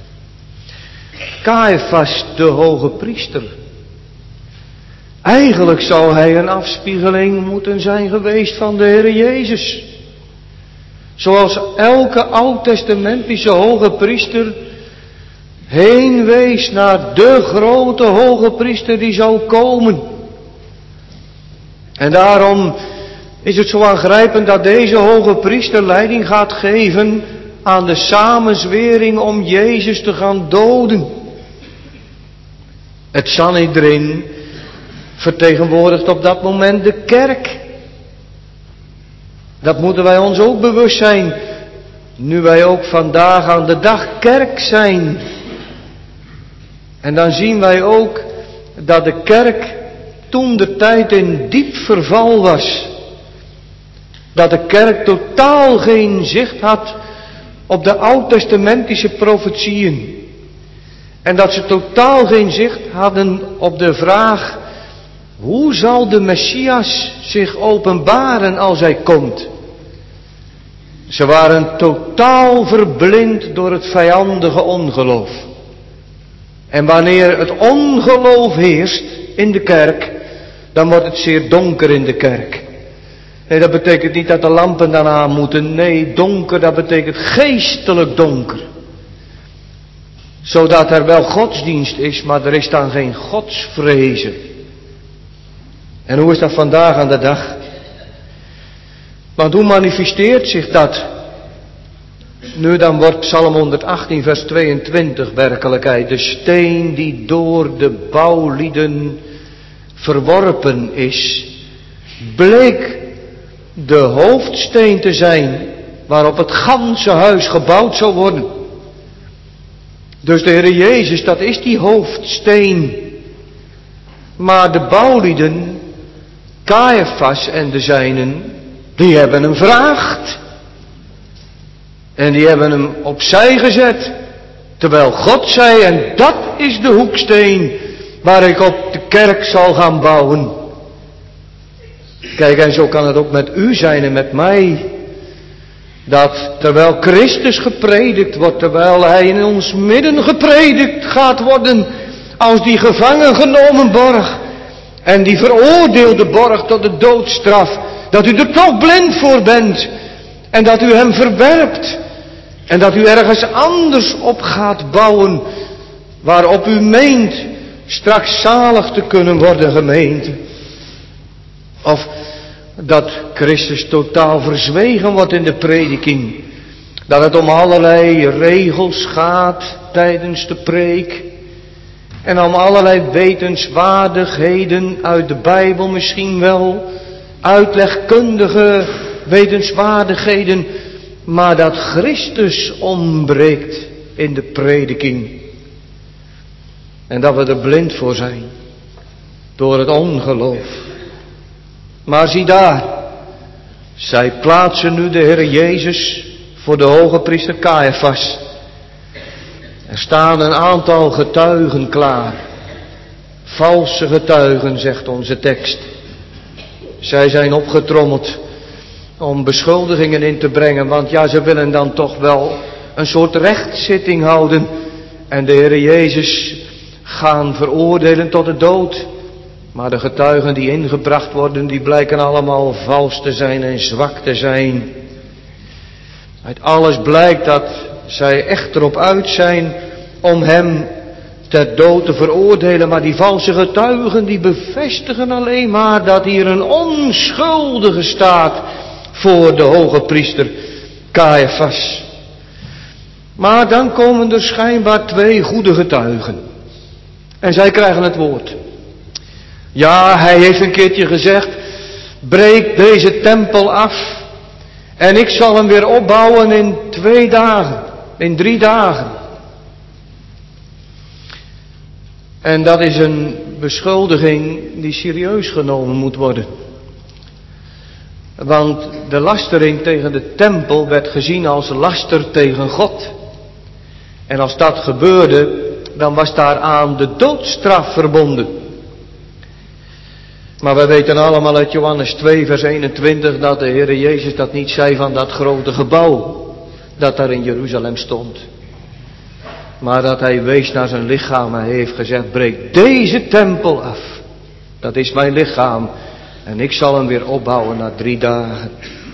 Caiaphas, de hoge priester. Eigenlijk zou hij een afspiegeling moeten zijn geweest van de Heer Jezus. Zoals elke oud-testamentische hoge priester heen wees naar de grote hoge priester die zou komen. En daarom is het zo aangrijpend dat deze hoge priester leiding gaat geven aan de samenzwering om Jezus te gaan doden. Het Sanhedrin vertegenwoordigt op dat moment de kerk. Dat moeten wij ons ook bewust zijn, nu wij ook vandaag aan de dag kerk zijn. En dan zien wij ook dat de kerk toen de tijd in diep verval was. Dat de kerk totaal geen zicht had op de oud-testamentische profetieën. En dat ze totaal geen zicht hadden op de vraag: hoe zal de Messias zich openbaren als hij komt? Ze waren totaal verblind door het vijandige ongeloof. En wanneer het ongeloof heerst in de kerk, dan wordt het zeer donker in de kerk. Nee, dat betekent niet dat de lampen dan aan moeten. Nee, donker, dat betekent geestelijk donker. Zodat er wel godsdienst is, maar er is dan geen godsvrezen. En hoe is dat vandaag aan de dag? Want hoe manifesteert zich dat? Nu dan wordt Psalm 118 vers 22 werkelijkheid. De steen die door de bouwlieden verworpen is, bleek de hoofdsteen te zijn waarop het ganse huis gebouwd zou worden. Dus de Heer Jezus, dat is die hoofdsteen. Maar de bouwlieden, Caiaphas en de zijnen, die hebben hem verraagd. En die hebben hem opzij gezet. Terwijl God zei, en dat is de hoeksteen waar ik op de kerk zal gaan bouwen. Kijk, en zo kan het ook met u zijn en met mij. Dat terwijl Christus gepredikt wordt, terwijl hij in ons midden gepredikt gaat worden, als die gevangen genomen borg en die veroordeelde borg tot de doodstraf, dat u er toch blind voor bent en dat u hem verwerpt en dat u ergens anders op gaat bouwen, waarop u meent straks zalig te kunnen worden, gemeente. Of dat Christus totaal verzwegen wordt in de prediking. Dat het om allerlei regels gaat tijdens de preek. En om allerlei wetenswaardigheden uit de Bijbel misschien wel. Uitlegkundige wetenswaardigheden. Maar dat Christus ontbreekt in de prediking. En dat we er blind voor zijn. Door het ongeloof. Maar zie daar. Zij plaatsen nu de Heer Jezus voor de hoge priester Caiaphas. Er staan een aantal getuigen klaar. Valse getuigen, zegt onze tekst. Zij zijn opgetrommeld om beschuldigingen in te brengen. Want ja, ze willen dan toch wel een soort rechtszitting houden. En de Heer Jezus gaan veroordelen tot de dood. Maar de getuigen die ingebracht worden, die blijken allemaal vals te zijn en zwak te zijn. Uit alles blijkt dat zij echt erop uit zijn om hem ter dood te veroordelen. Maar die valse getuigen die bevestigen alleen maar dat hier een onschuldige staat voor de hoge priester Caiaphas. Maar dan komen er schijnbaar 2 goede getuigen. En zij krijgen het woord. Ja, hij heeft een keertje gezegd, breek deze tempel af en ik zal hem weer opbouwen in 2 dagen, in 3 dagen. En dat is een beschuldiging die serieus genomen moet worden. Want de lastering tegen de tempel werd gezien als laster tegen God. En als dat gebeurde, dan was daaraan de doodstraf verbonden. Maar we weten allemaal uit Johannes 2 vers 21 dat de Heer Jezus dat niet zei van dat grote gebouw dat daar in Jeruzalem stond. Maar dat hij wees naar zijn lichaam en hij heeft gezegd, breek deze tempel af. Dat is mijn lichaam en ik zal hem weer opbouwen na 3 dagen.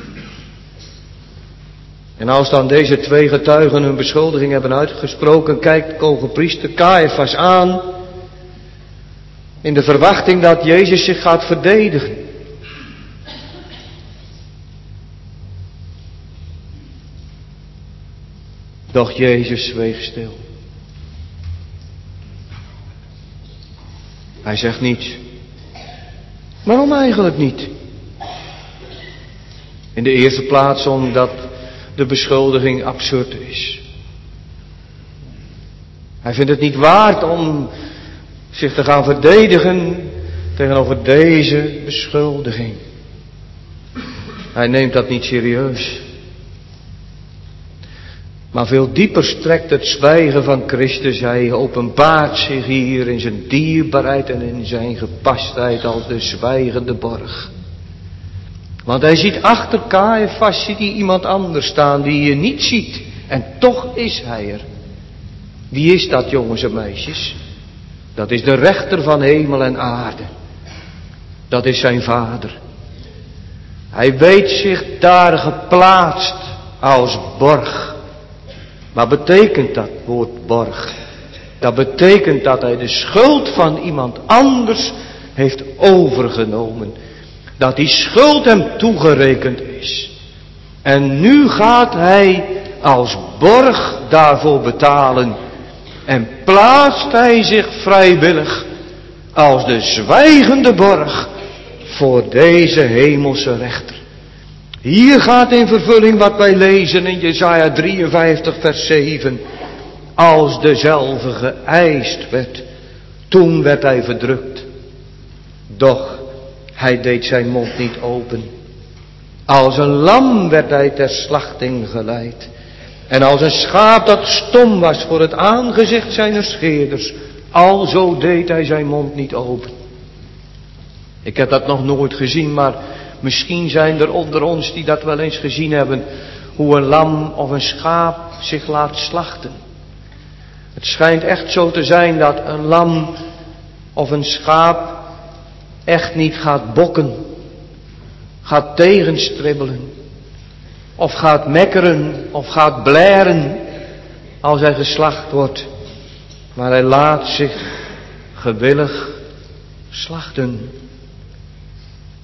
En als dan deze 2 getuigen hun beschuldiging hebben uitgesproken, kijkt hoge priester Caiaphas aan in de verwachting dat Jezus zich gaat verdedigen. Doch Jezus zweeg stil. Hij zegt niets. Waarom eigenlijk niet? In de eerste plaats omdat de beschuldiging absurd is. Hij vindt het niet waard om zich te gaan verdedigen tegenover deze beschuldiging. Hij neemt dat niet serieus. Maar veel dieper strekt het zwijgen van Christus. Hij openbaart zich hier in zijn dierbaarheid en in zijn gepastheid als de zwijgende borg. Want hij ziet achter Caiaphas, ziet hij iemand anders staan die je niet ziet. En toch is hij er. Wie is dat, jongens en meisjes? Dat is de rechter van hemel en aarde. Dat is zijn vader. Hij weet zich daar geplaatst als borg. Wat betekent dat woord borg? Dat betekent dat hij de schuld van iemand anders heeft overgenomen. Dat die schuld hem toegerekend is. En nu gaat hij als borg daarvoor betalen. En plaatst hij zich vrijwillig als de zwijgende borg voor deze hemelse rechter. Hier gaat in vervulling wat wij lezen in Jesaja 53 vers 7. Als dezelfde geëist werd, toen werd hij verdrukt. Doch hij deed zijn mond niet open. Als een lam werd hij ter slachting geleid. En als een schaap dat stom was voor het aangezicht zijner scheerders, alzo deed hij zijn mond niet open. Ik heb dat nog nooit gezien, maar misschien zijn er onder ons die dat wel eens gezien hebben, hoe een lam of een schaap zich laat slachten. Het schijnt echt zo te zijn dat een lam of een schaap echt niet gaat bokken, gaat tegenstribbelen, of gaat mekkeren, of gaat blaren als hij geslacht wordt. Maar hij laat zich gewillig slachten.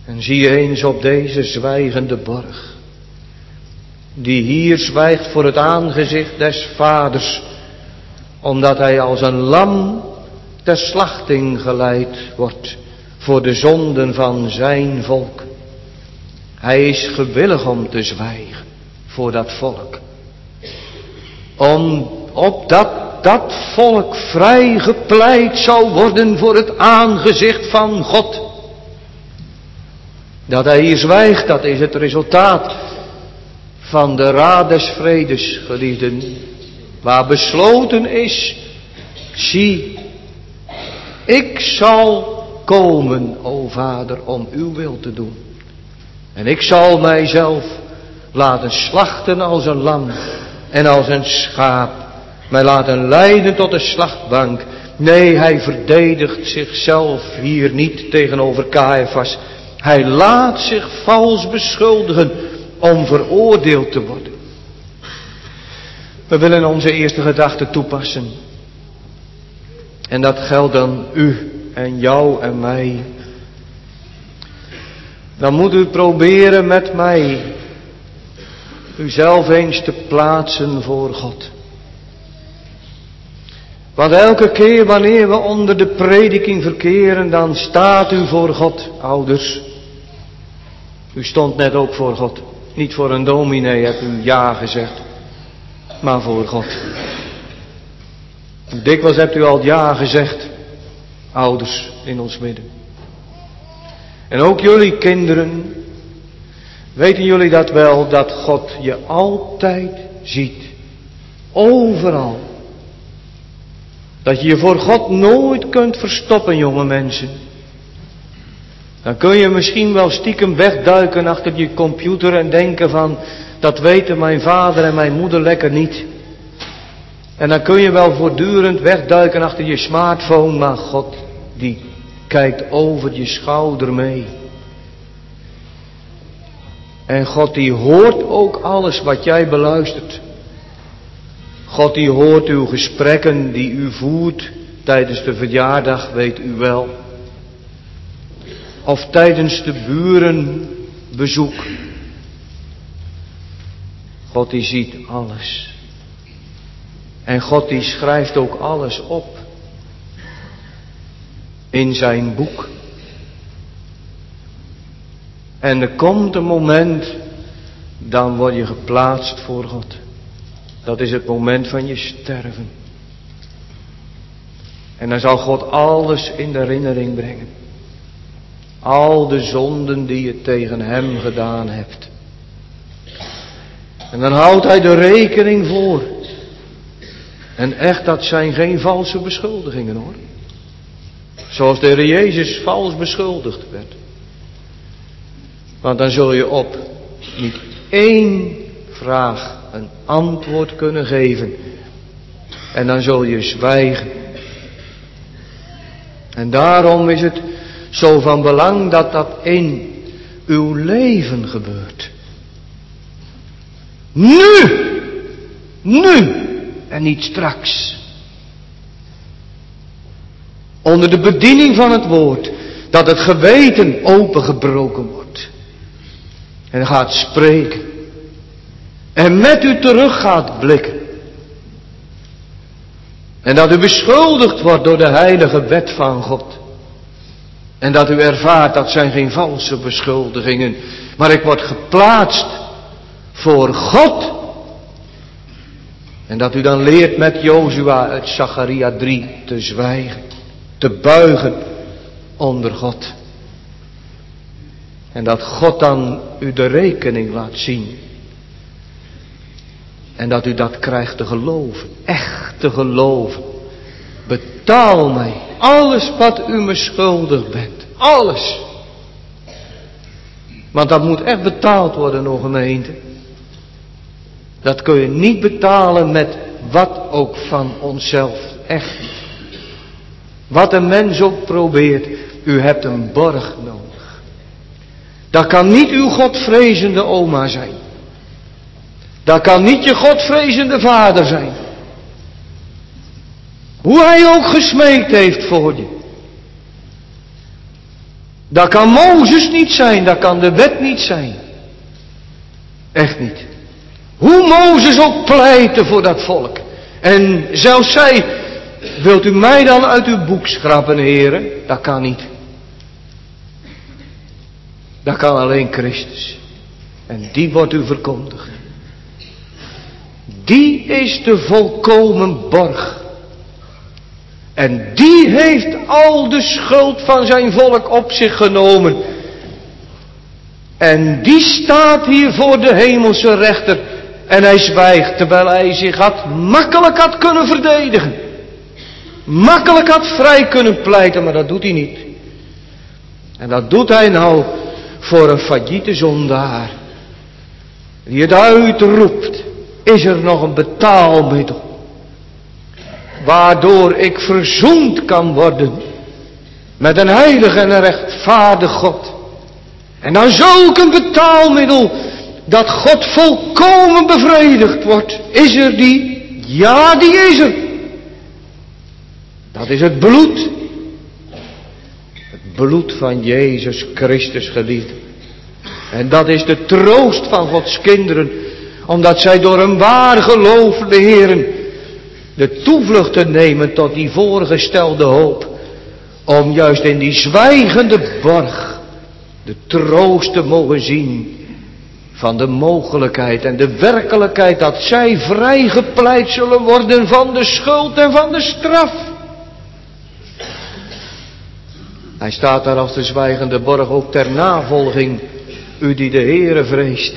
En zie eens op deze zwijgende borg, die hier zwijgt voor het aangezicht des Vaders, omdat hij als een lam ter slachting geleid wordt voor de zonden van zijn volk. Hij is gewillig om te zwijgen voor dat volk. Opdat dat volk vrij gepleit zou worden voor het aangezicht van God. Dat hij hier zwijgt, dat is het resultaat van de raad des vredes, geliefden. Waar besloten is, zie, ik zal komen, o Vader, om uw wil te doen. En ik zal mijzelf laten slachten als een lam en als een schaap. Mij laten leiden tot de slachtbank. Nee, hij verdedigt zichzelf hier niet tegenover Caiaphas. Hij laat zich vals beschuldigen om veroordeeld te worden. We willen onze eerste gedachte toepassen. En dat geldt dan u en jou en mij. Dan moet u proberen met mij uzelf eens te plaatsen voor God. Want elke keer wanneer we onder de prediking verkeren, dan staat u voor God, ouders. U stond net ook voor God. Niet voor een dominee hebt u ja gezegd, maar voor God. Dikwijls hebt u al ja gezegd, ouders in ons midden. En ook jullie kinderen, weten jullie dat wel, dat God je altijd ziet. Overal. Dat je je voor God nooit kunt verstoppen, jonge mensen. Dan kun je misschien wel stiekem wegduiken achter je computer en denken van, dat weten mijn vader en mijn moeder lekker niet. En dan kun je wel voortdurend wegduiken achter je smartphone, maar God die kijkt over je schouder mee. En God die hoort ook alles wat jij beluistert. God die hoort uw gesprekken die u voert tijdens de verjaardag, weet u wel. Of tijdens de burenbezoek. God die ziet alles. En God die schrijft ook alles op. In zijn boek. En er komt een moment, dan word je geplaatst voor God. Dat is het moment van je sterven. En dan zal God alles in de herinnering brengen. Al de zonden die je tegen hem gedaan hebt. En dan houdt hij de rekening voor. En echt, dat zijn geen valse beschuldigingen hoor. Zoals de Heer Jezus vals beschuldigd werd. Want dan zul je op niet één vraag een antwoord kunnen geven. En dan zul je zwijgen. En daarom is het zo van belang dat dat in uw leven gebeurt. Nu en niet straks. Onder de bediening van het woord, dat het geweten opengebroken wordt. En gaat spreken. En met u terug gaat blikken. En dat u beschuldigd wordt door de heilige wet van God. En dat u ervaart, dat zijn geen valse beschuldigingen. Maar ik word geplaatst voor God. En dat u dan leert met Jozua uit Zacharia 3 te zwijgen. Te buigen onder God. En dat God dan u de rekening laat zien. En dat u dat krijgt te geloven. Echt te geloven. Betaal mij alles wat u me schuldig bent. Alles. Want dat moet echt betaald worden, o gemeente. Dat kun je niet betalen met wat ook van onszelf. Echt niet. Wat een mens ook probeert. U hebt een borg nodig. Dat kan niet uw godvrezende oma zijn. Dat kan niet je godvrezende vader zijn. Hoe hij ook gesmeekt heeft voor je. Dat kan Mozes niet zijn, dat kan de wet niet zijn. Echt niet. Hoe Mozes ook pleitte voor dat volk. En zelfs zei, wilt u mij dan uit uw boek schrappen, heren? Dat kan niet. Dat kan alleen Christus. En die wordt u verkondigd. Die is de volkomen borg. En die heeft al de schuld van zijn volk op zich genomen. En die staat hier voor de hemelse rechter. En hij zwijgt, terwijl hij zich makkelijk had kunnen verdedigen. Makkelijk had vrij kunnen pleiten, maar dat doet hij niet. En dat doet hij nou voor een failliete zondaar. Die het uitroept, is er nog een betaalmiddel. Waardoor ik verzoend kan worden met een heilige en een rechtvaardig God. En dan zulk een betaalmiddel dat God volkomen bevredigd wordt. Is er die? Ja, die is er. Dat is het bloed. Het bloed van Jezus Christus, geliefde. En dat is de troost van Gods kinderen. Omdat zij door een waar geloof leren de toevlucht te nemen tot die voorgestelde hoop. Om juist in die zwijgende borg de troost te mogen zien van de mogelijkheid en de werkelijkheid dat zij vrijgepleit zullen worden van de schuld en van de straf. Hij staat daar als de zwijgende borg ook ter navolging, u die de Heere vreest.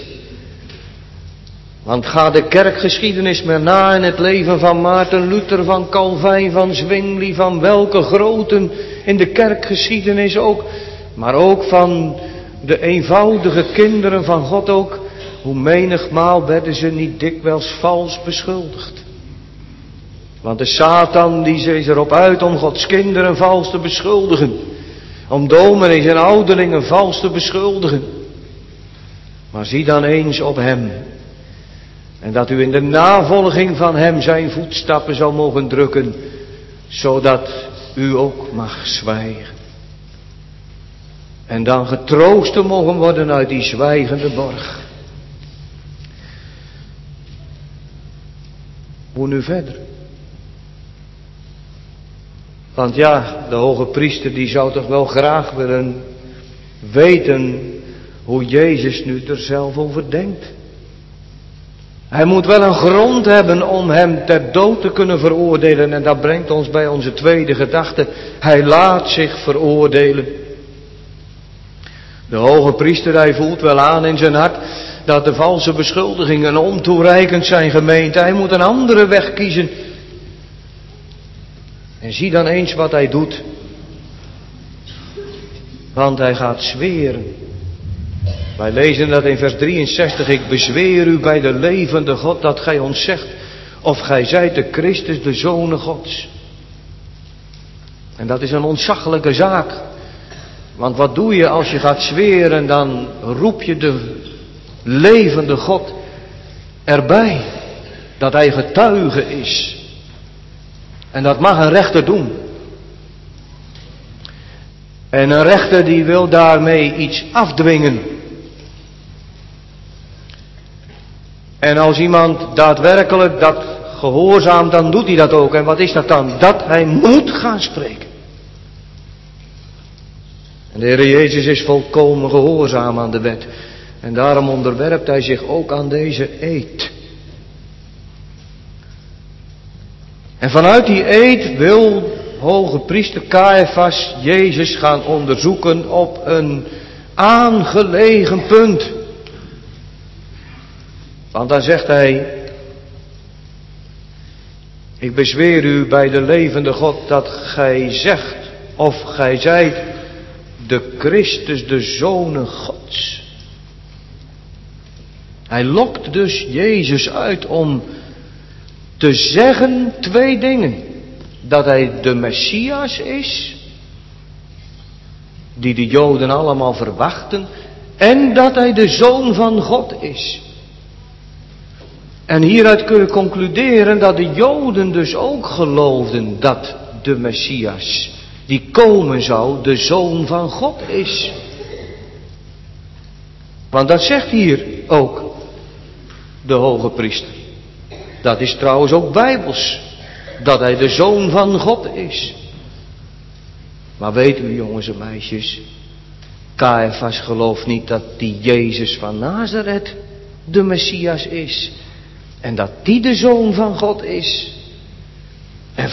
Want ga de kerkgeschiedenis maar na in het leven van Maarten Luther, van Calvijn, van Zwingli, van welke groten in de kerkgeschiedenis ook, maar ook van de eenvoudige kinderen van God ook, hoe menigmaal werden ze niet dikwijls vals beschuldigd. Want de Satan die is erop uit om Gods kinderen vals te beschuldigen. Om dominees en ouderlingen vals te beschuldigen. Maar zie dan eens op hem. En dat u in de navolging van hem zijn voetstappen zou mogen drukken. Zodat u ook mag zwijgen. En dan getroost te mogen worden uit die zwijgende borg. Hoe nu verder? Want ja, de hoge priester die zou toch wel graag willen weten hoe Jezus nu er zelf over denkt. Hij moet wel een grond hebben om hem ter dood te kunnen veroordelen. En dat brengt ons bij onze tweede gedachte. Hij laat zich veroordelen. De hoge priester, hij voelt wel aan in zijn hart dat de valse beschuldigingen ontoereikend zijn gemeend. Hij moet een andere weg kiezen. En zie dan eens wat hij doet. Want hij gaat zweren. Wij lezen dat in vers 63. Ik bezweer u bij de levende God dat gij ons zegt of gij zijt de Christus, de Zoon Gods. En dat is een ontzaglijke zaak. Want wat doe je als je gaat zweren? Dan roep je de levende God erbij. Dat hij getuige is. En dat mag een rechter doen. En een rechter die wil daarmee iets afdwingen. En als iemand daadwerkelijk dat gehoorzaamt, dan doet hij dat ook. En wat is dat dan? Dat hij moet gaan spreken. En de Heer Jezus is volkomen gehoorzaam aan de wet. En daarom onderwerpt hij zich ook aan deze eed. En vanuit die eed wil hoge priester Caiaphas Jezus gaan onderzoeken op een aangelegen punt. Want dan zegt hij: ik bezweer u bij de levende God dat gij zegt of gij zijt de Christus, de Zoon Gods. Hij lokt dus Jezus uit om te zeggen twee dingen. Dat hij de Messias is, die de Joden allemaal verwachten, en dat hij de Zoon van God is. En hieruit kun je concluderen dat de Joden dus ook geloofden dat de Messias die komen zou, de Zoon van God is. Want dat zegt hier ook de hoge priester. Dat is trouwens ook bijbels, dat hij de Zoon van God is. Maar weet u, jongens en meisjes, Caiaphas gelooft niet dat die Jezus van Nazareth de Messias is. En dat die de Zoon van God is. En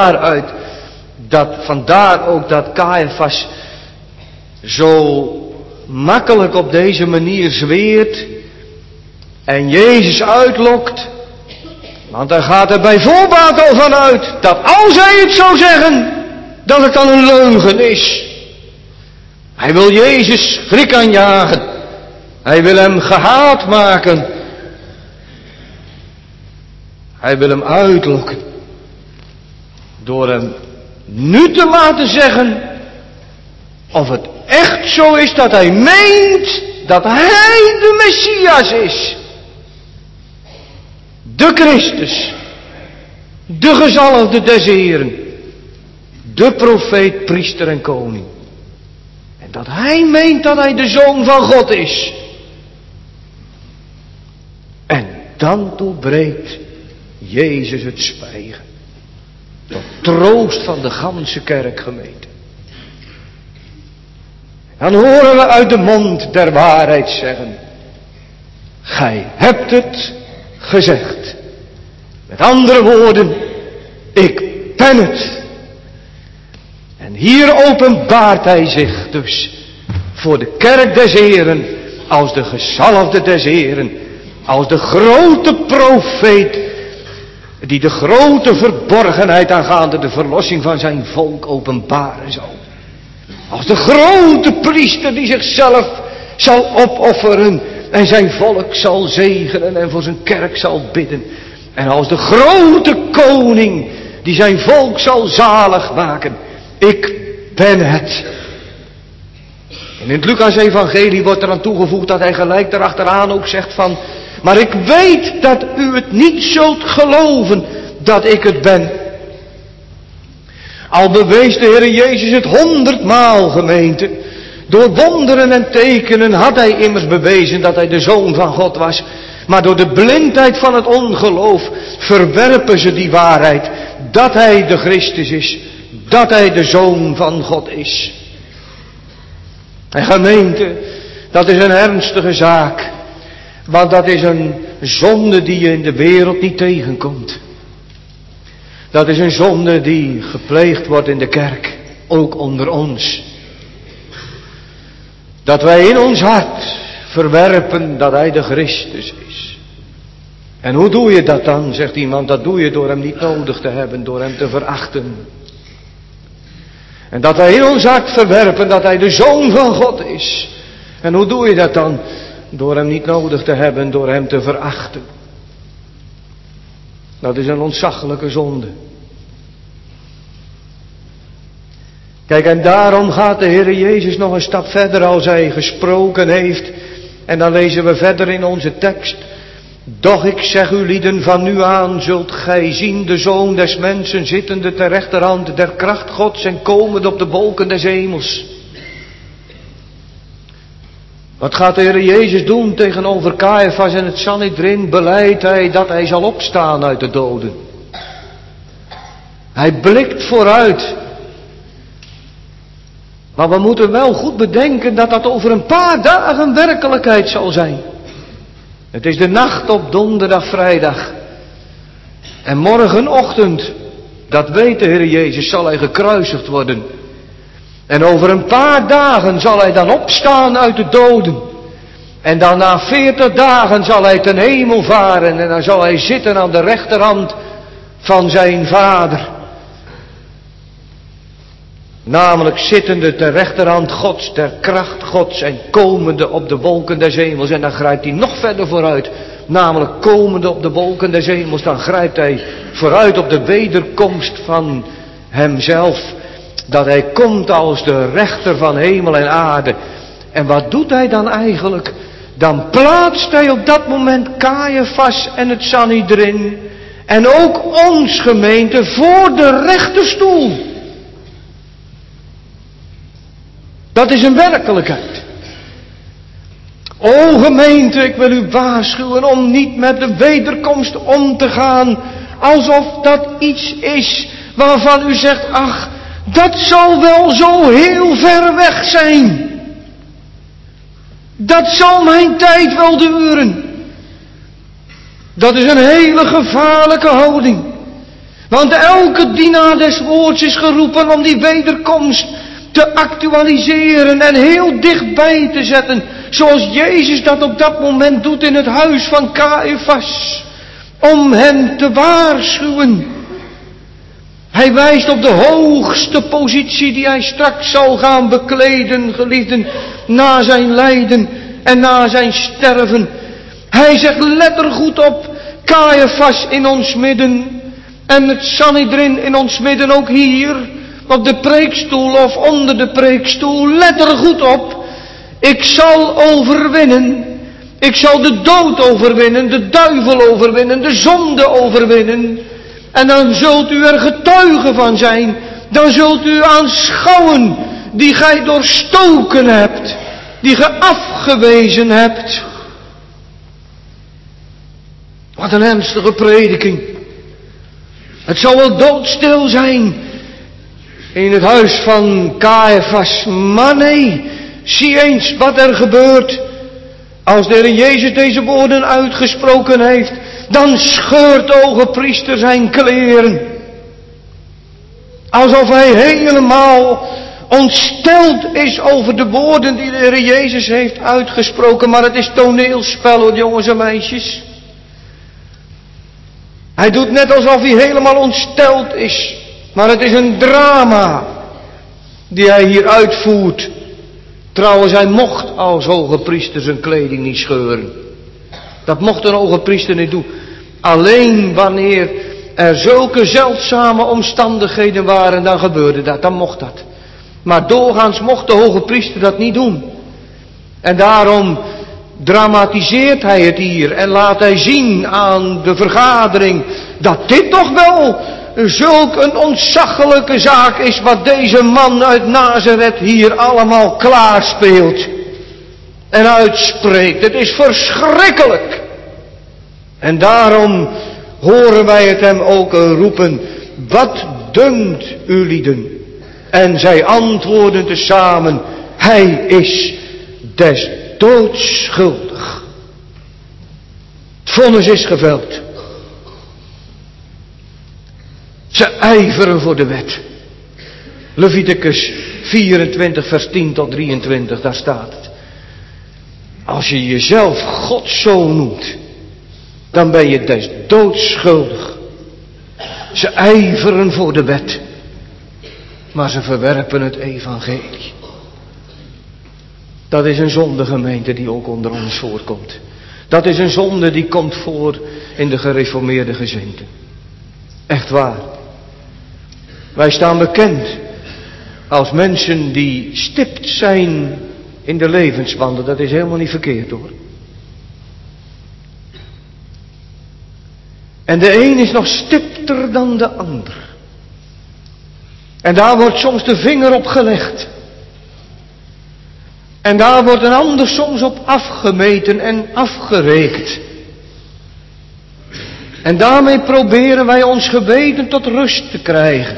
vandaar ook dat Caiaphas zo makkelijk op deze manier zweert en Jezus uitlokt. Want hij gaat er bij voorbaat al van uit dat als hij het zou zeggen, dat het dan een leugen is. Hij wil Jezus schrik aanjagen. Hij wil hem gehaat maken. Hij wil hem uitlokken. Door hem nu te laten zeggen of het echt zo is dat hij meent dat hij de Messias is. De Christus. De gezalfde des Heren. De profeet, priester en koning. En dat hij meent dat hij de Zoon van God is. En dan doorbreekt Jezus het zwijgen. Tot troost van de ganse kerkgemeente. Dan horen we uit de mond der waarheid zeggen. Gij hebt het gezegd. Met andere woorden, ik ben het. En hier openbaart hij zich dus voor de kerk des Heren als de gezalfde des Heren, als de grote profeet die de grote verborgenheid aangaande de verlossing van zijn volk openbaren zal. Als de grote priester die zichzelf zal opofferen en zijn volk zal zegenen en voor zijn kerk zal bidden. En als de grote koning die zijn volk zal zalig maken. Ik ben het. En in het Lucas-evangelie wordt er aan toegevoegd dat hij gelijk daarachteraan ook zegt van... Maar ik weet dat u het niet zult geloven dat ik het ben. Al bewees de Heer Jezus het 100-maal, gemeente. Door wonderen en tekenen had hij immers bewezen dat hij de Zoon van God was. Maar door de blindheid van het ongeloof verwerpen ze die waarheid. Dat hij de Christus is. Dat hij de Zoon van God is. En gemeente, dat is een ernstige zaak. Want dat is een zonde die je in de wereld niet tegenkomt. Dat is een zonde die gepleegd wordt in de kerk. Ook onder ons. Dat wij in ons hart verwerpen dat hij de Christus is. En hoe doe je dat dan, zegt iemand? Dat doe je door hem niet nodig te hebben, door hem te verachten. En dat wij in ons hart verwerpen dat hij de Zoon van God is. En hoe doe je dat dan? Door hem niet nodig te hebben, door hem te verachten. Dat is een ontzaglijke zonde. Kijk, en daarom gaat de Heer Jezus nog een stap verder als hij gesproken heeft. En dan lezen we verder in onze tekst. Doch ik zeg u lieden, van nu aan zult gij zien de Zoon des mensen zittende ter rechterhand der kracht Gods en komende op de wolken des hemels. Wat gaat de Heer Jezus doen tegenover Caiaphas en het Sanhedrin? Belijdt hij dat hij zal opstaan uit de doden. Hij blikt vooruit. Maar we moeten wel goed bedenken dat dat over een paar dagen werkelijkheid zal zijn. Het is de nacht op donderdag, vrijdag. En morgenochtend, dat weet de Heer Jezus, zal hij gekruisigd worden. En over een paar dagen zal hij dan opstaan uit de doden. En dan na 40 dagen zal hij ten hemel varen. En dan zal hij zitten aan de rechterhand van zijn Vader. Namelijk zittende ter rechterhand Gods, ter kracht Gods en komende op de wolken des hemels. En dan grijpt hij nog verder vooruit. Namelijk komende op de wolken des hemels. Dan grijpt hij vooruit op de wederkomst van hemzelf. Dat hij komt als de rechter van hemel en aarde. En wat doet hij dan eigenlijk? Dan plaatst hij op dat moment Caiaphas en het Sanhedrin. En ook ons, gemeente, voor de rechterstoel. Dat is een werkelijkheid. O gemeente, ik wil u waarschuwen om niet met de wederkomst om te gaan alsof dat iets is waarvan u zegt, ach, dat zal wel zo heel ver weg zijn. Dat zal mijn tijd wel duren. Dat is een hele gevaarlijke houding. Want elke dienaar des woords is geroepen om die wederkomst te actualiseren en heel dichtbij te zetten. Zoals Jezus dat op dat moment doet in het huis van Caiaphas. Om hem te waarschuwen. Hij wijst op de hoogste positie die hij straks zal gaan bekleden, geliefden, na zijn lijden en na zijn sterven. Hij zegt, let er goed op, Caiaphas in ons midden en het Sanhedrin in ons midden, ook hier op de preekstoel of onder de preekstoel. Let er goed op, ik zal overwinnen. Ik zal de dood overwinnen, de duivel overwinnen, de zonde overwinnen. En dan zult u er getuige van zijn. Dan zult u aanschouwen die gij doorstoken hebt. Die gij afgewezen hebt. Wat een ernstige prediking. Het zal wel doodstil zijn in het huis van Caiaphas. Maar nee, zie eens wat er gebeurt. Als de Heer Jezus deze woorden uitgesproken heeft, dan scheurt de hogepriester zijn kleren. Alsof hij helemaal ontsteld is over de woorden die de Heer Jezus heeft uitgesproken. Maar het is toneelspel, hoor, jongens en meisjes. Hij doet net alsof hij helemaal ontsteld is. Maar het is een drama die hij hier uitvoert. Trouwens, hij mocht als hogepriester zijn kleding niet scheuren. Dat mocht een hogepriester niet doen. Alleen wanneer er zulke zeldzame omstandigheden waren, dan gebeurde dat, dan mocht dat. Maar doorgaans mocht de hogepriester dat niet doen. En daarom dramatiseert hij het hier en laat hij zien aan de vergadering dat dit toch wel zulk een ontzaglijke zaak is wat deze man uit Nazareth hier allemaal klaarspeelt en uitspreekt. Het is verschrikkelijk. En daarom horen wij het hem ook roepen, wat dunkt u lieden? En zij antwoorden tezamen, hij is des doods schuldig. Het vonnis is geveld. Ze ijveren voor de wet. Leviticus 24 vers 10 tot 23, daar staat het. Als je jezelf Gods zoon noemt, dan ben je des doods schuldig. Ze ijveren voor de wet, maar ze verwerpen het evangelie. Dat is een zonde, gemeente, die ook onder ons voorkomt. Dat is een zonde die komt voor in de gereformeerde gezinten. Echt waar. Wij staan bekend als mensen die stipt zijn in de levenswandel. Dat is helemaal niet verkeerd, hoor. En de een is nog stipter dan de ander. En daar wordt soms de vinger op gelegd. En daar wordt een ander soms op afgemeten en afgerekend. En daarmee proberen wij ons geweten tot rust te krijgen.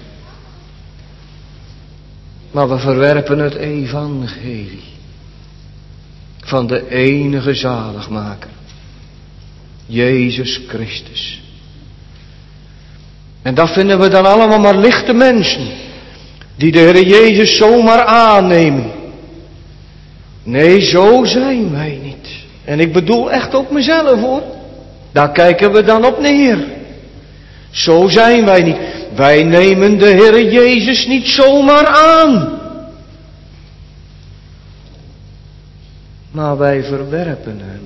Maar we verwerpen het evangelie van de enige zaligmaker, Jezus Christus. En dat vinden we dan allemaal maar lichte mensen, die de Heer Jezus zomaar aannemen. Nee, zo zijn wij niet. En ik bedoel echt ook mezelf, hoor. Daar kijken we dan op neer. Zo zijn wij niet. Wij nemen de Heer Jezus niet zomaar aan. Maar wij verwerpen hem.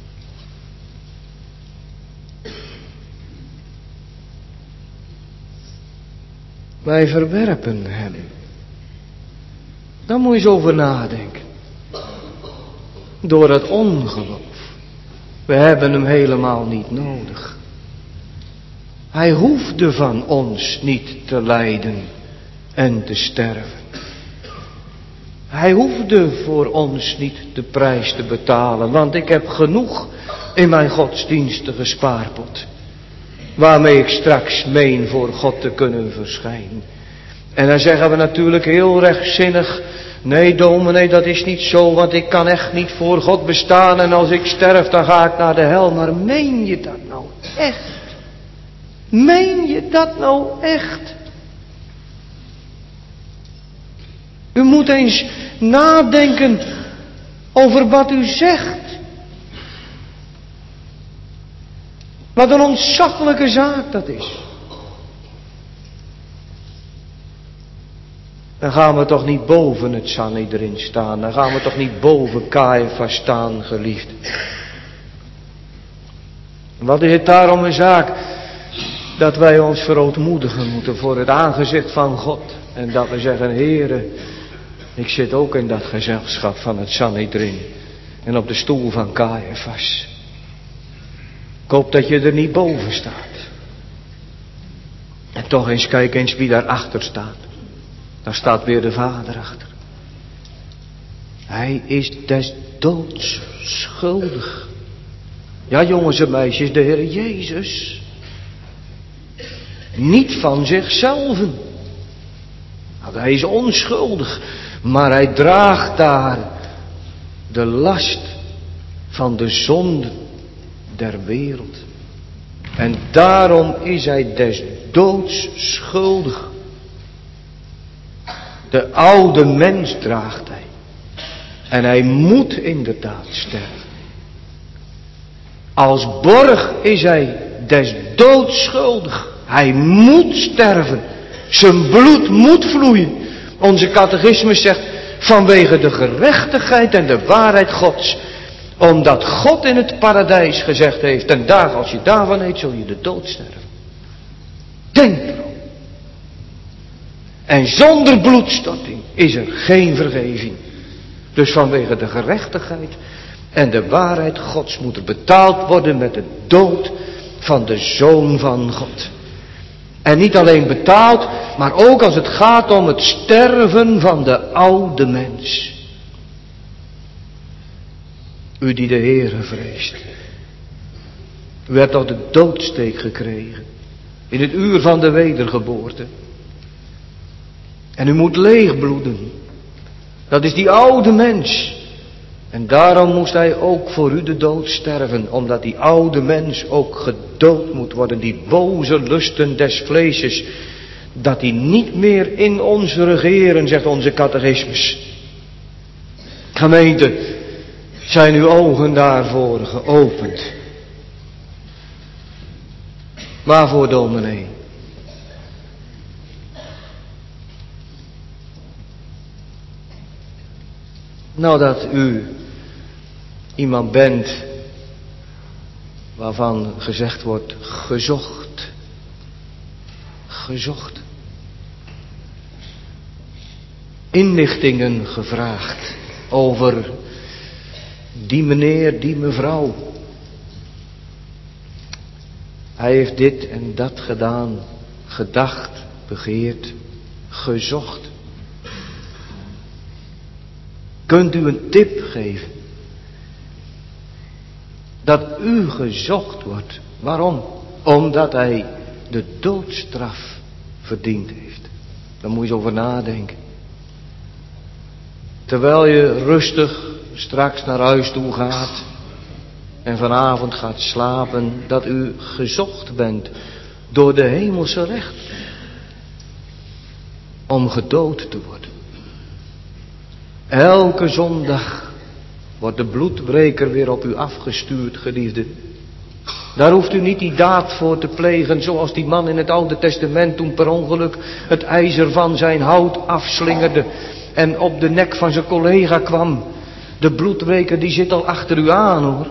Wij verwerpen hem. Daar moet je eens over nadenken. Door het ongeloof. We hebben hem helemaal niet nodig. Hij hoefde van ons niet te lijden en te sterven. Hij hoefde voor ons niet de prijs te betalen, want ik heb genoeg in mijn godsdienstige spaarpot, waarmee ik straks meen voor God te kunnen verschijnen. En dan zeggen we natuurlijk heel rechtzinnig, nee dominee, dat is niet zo, want ik kan echt niet voor God bestaan en als ik sterf dan ga ik naar de hel. Maar meen je dat nou echt? Meen je dat nou echt? U moet eens nadenken over wat u zegt. Wat een ontzaglijke zaak dat is. Dan gaan we toch niet boven het Sanhedrin staan. Dan gaan we toch niet boven Caiaphas staan, geliefd. Wat is het daarom een zaak dat wij ons verootmoedigen moeten voor het aangezicht van God. En dat we zeggen, Heere, ik zit ook in dat gezelschap van het Sanhedrin. En op de stoel van Caiaphas. Ik hoop dat je er niet boven staat. En toch eens kijk eens wie daarachter staat. Daar staat weer de Vader achter. Hij is des doods schuldig. Ja jongens en meisjes, de Heer Jezus. Niet van zichzelf. Nou, hij is onschuldig. Maar hij draagt daar de last van de zonde der wereld. En daarom is hij des doods schuldig. De oude mens draagt hij. En hij moet inderdaad sterven. Als borg is hij des doods schuldig. Hij moet sterven. Zijn bloed moet vloeien. Onze catechismus zegt, vanwege de gerechtigheid en de waarheid Gods. Omdat God in het paradijs gezegd heeft, ten dagen als je daarvan eet, zul je de dood sterven. Denk erom. En zonder bloedstorting is er geen vergeving. Dus vanwege de gerechtigheid en de waarheid Gods moet er betaald worden met de dood van de Zoon van God. En niet alleen betaald, maar ook als het gaat om het sterven van de oude mens. U die de Heere vreest. U hebt al de doodsteek gekregen. In het uur van de wedergeboorte. En u moet leegbloeden. Dat is die oude mens. En daarom moest hij ook voor u de dood sterven. Omdat die oude mens ook gedood moet worden. Die boze lusten des vleeses. Dat die niet meer in ons regeren, zegt onze catechismus. Gemeente, zijn uw ogen daarvoor geopend? Waarvoor, dominee? Nou, dat u iemand bent waarvan gezegd wordt gezocht. Gezocht. Inlichtingen gevraagd over die meneer, die mevrouw. Hij heeft dit en dat gedaan, gedacht, begeerd, gezocht. Kunt u een tip geven? Dat u gezocht wordt. Waarom? Omdat hij de doodstraf verdiend heeft. Daar moet je eens over nadenken. Terwijl je rustig straks naar huis toe gaat en vanavond gaat slapen, dat u gezocht bent door de hemelse rechter om gedood te worden. Elke zondag wordt de bloedbreker weer op u afgestuurd, geliefde. Daar hoeft u niet die daad voor te plegen, zoals die man in het Oude Testament toen per ongeluk het ijzer van zijn hout afslingerde en op de nek van zijn collega kwam. De bloedbreker die zit al achter u aan, hoor.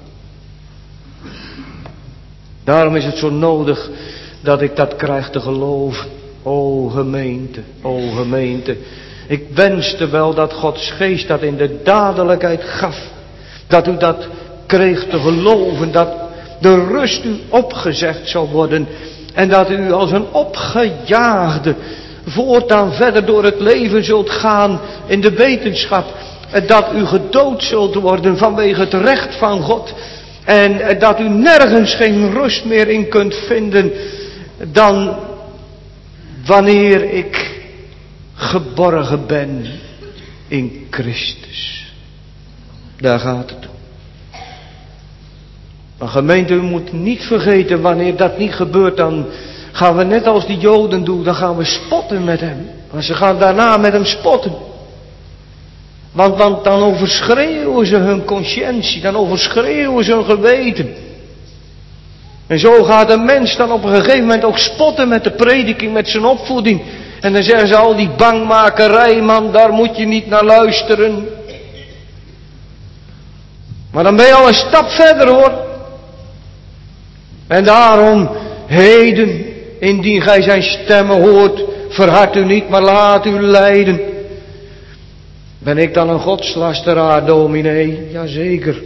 Daarom is het zo nodig dat ik dat krijg te geloven. O gemeente, o gemeente. Ik wenste wel dat Gods geest dat in de dadelijkheid gaf. Dat u dat kreeg te geloven. Dat de rust u opgezegd zou worden. En dat u als een opgejaagde voortaan verder door het leven zult gaan in de wetenschap dat u gedood zult worden vanwege het recht van God. En dat u nergens geen rust meer in kunt vinden dan wanneer ik geborgen ben in Christus. Daar gaat het om. Maar gemeente, u moet niet vergeten, wanneer dat niet gebeurt, dan gaan we net als die Joden doen, dan gaan we spotten met hem. Maar ze gaan daarna met hem spotten. Want dan overschreeuwen ze hun conscientie, dan overschreeuwen ze hun geweten. En zo gaat een mens dan op een gegeven moment ook spotten met de prediking, met zijn opvoeding. En dan zeggen ze al die bangmakerij, man, daar moet je niet naar luisteren. Maar dan ben je al een stap verder, hoor. En daarom, heden, indien gij zijn stemmen hoort, verhard u niet, maar laat u leiden. Ben ik dan een godslasteraar, dominee? Jazeker.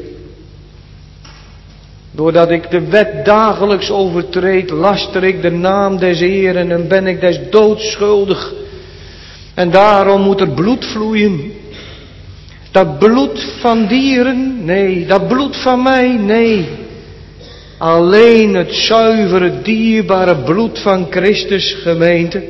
Doordat ik de wet dagelijks overtreed, laster ik de naam des Heeren en ben ik des doods schuldig. En daarom moet er bloed vloeien. Dat bloed van dieren? Nee. Dat bloed van mij? Nee. Alleen het zuivere, dierbare bloed van Christus, gemeente.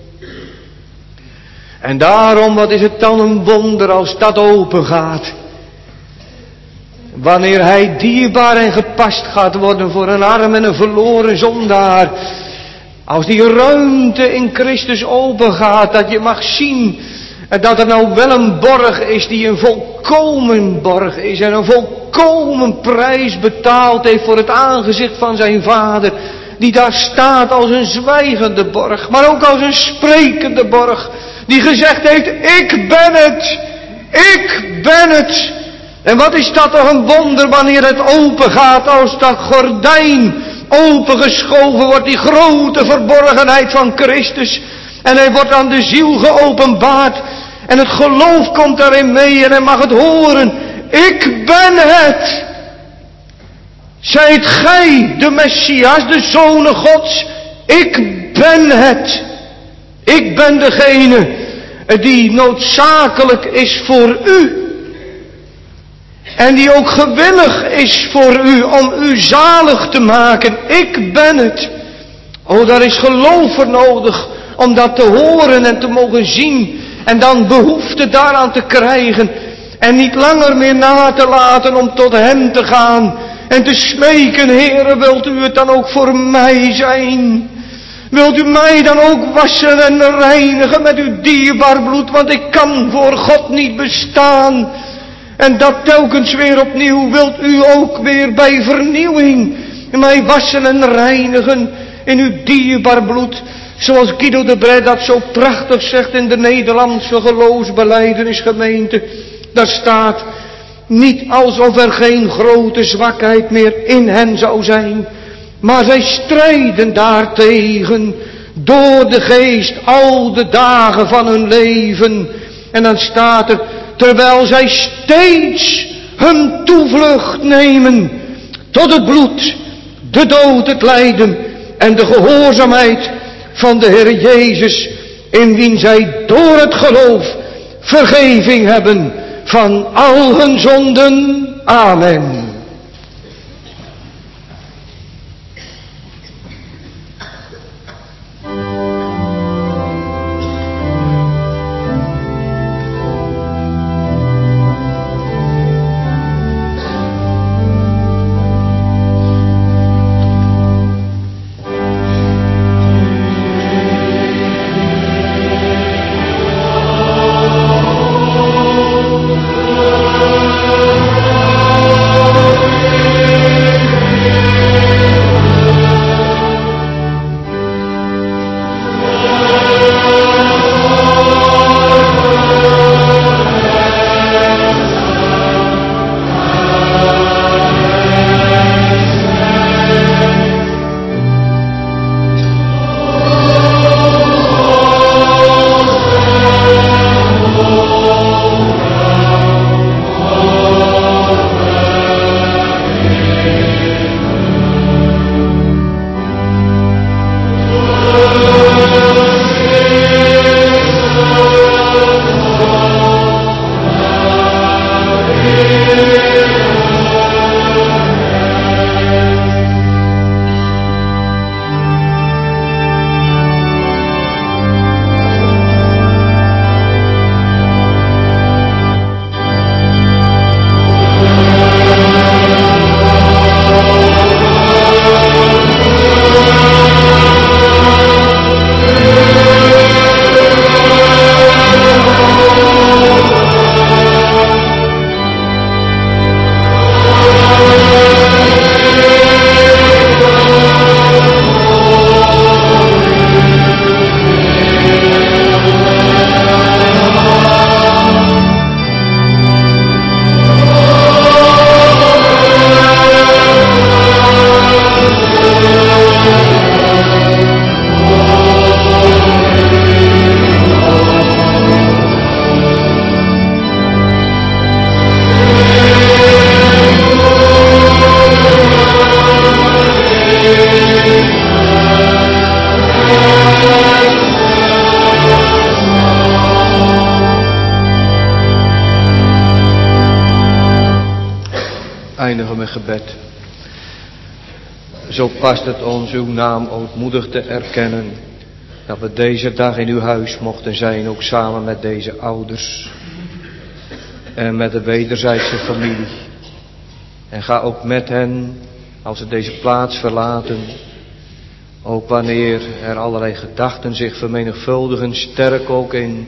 En daarom, wat is het dan een wonder als dat open gaat. Wanneer hij dierbaar en gepast gaat worden voor een arm en een verloren zondaar. Als die ruimte in Christus open gaat, dat je mag zien dat er nou wel een borg is die een volkomen borg is. En een volkomen prijs betaald heeft voor het aangezicht van zijn Vader. Die daar staat als een zwijgende borg, maar ook als een sprekende borg. Die gezegd heeft, ik ben het, ik ben het. En wat is dat toch een wonder wanneer het open gaat, als dat gordijn opengeschoven wordt, die grote verborgenheid van Christus. En hij wordt aan de ziel geopenbaard. En het geloof komt daarin mee en hij mag het horen. Ik ben het. Zijt gij de Messias, de Zonen Gods? Ik ben het. Ik ben degene die noodzakelijk is voor u. En die ook gewillig is voor u om u zalig te maken. Ik ben het. Oh, daar is geloof voor nodig om dat te horen en te mogen zien. En dan behoefte daaraan te krijgen. En niet langer meer na te laten om tot hem te gaan. En te smeken, Heere, wilt u het dan ook voor mij zijn? Wilt u mij dan ook wassen en reinigen met uw dierbaar bloed? Want ik kan voor God niet bestaan. En dat telkens weer opnieuw. Wilt u ook weer bij vernieuwing mij wassen en reinigen in uw dierbaar bloed? Zoals Guido de Brij dat zo prachtig zegt in de Nederlandse geloofsbelijdenisgemeente. Daar staat, niet alsof er geen grote zwakheid meer in hen zou zijn. Maar zij strijden daartegen door de geest al de dagen van hun leven. En dan staat er, terwijl zij steeds hun toevlucht nemen tot het bloed, de dood, het lijden en de gehoorzaamheid van de Heer Jezus, in wien zij door het geloof vergeving hebben van al hun zonden. Amen. eindigen met gebed. Zo past het ons uw naam ootmoedig te erkennen, dat we deze dag in uw huis mochten zijn, ook samen met deze ouders en met de wederzijdse familie. En ga ook met hen, als ze deze plaats verlaten, ook wanneer er allerlei gedachten zich vermenigvuldigen, sterk ook in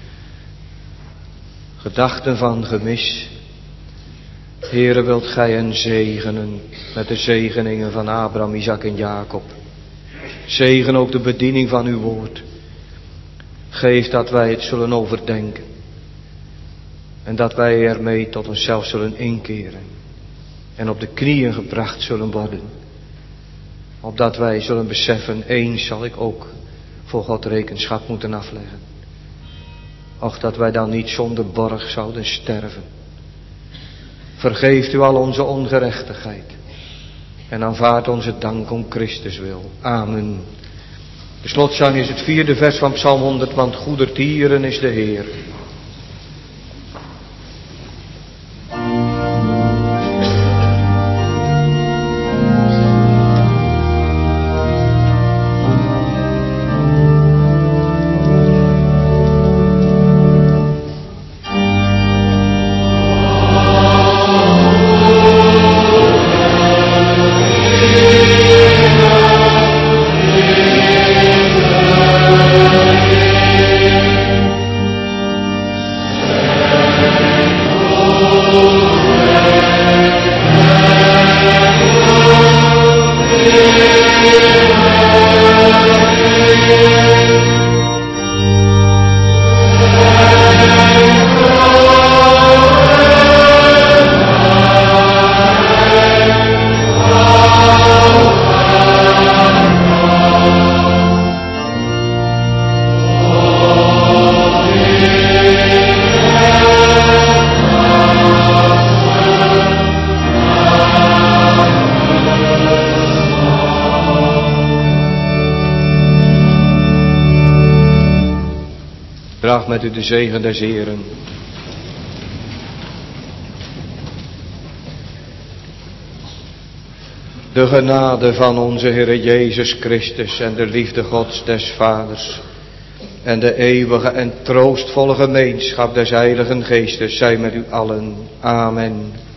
gedachten van gemis. Heere, wilt gij hen zegenen met de zegeningen van Abraham, Isaac en Jacob. Zegen ook de bediening van uw woord. Geef dat wij het zullen overdenken. En dat wij ermee tot onszelf zullen inkeren. En op de knieën gebracht zullen worden. Opdat wij zullen beseffen, eens zal ik ook voor God rekenschap moeten afleggen. Och, dat wij dan niet zonder borg zouden sterven. Vergeeft u al onze ongerechtigheid. En aanvaardt onze dank om Christus wil. Amen. De slotzang is het 4e vers van Psalm 100, want goedertieren is de Heer. Draag met u de zegen des Heeren. De genade van onze Heere Jezus Christus en de liefde Gods des Vaders en de eeuwige en troostvolle gemeenschap des Heiligen Geestes zij met u allen. Amen.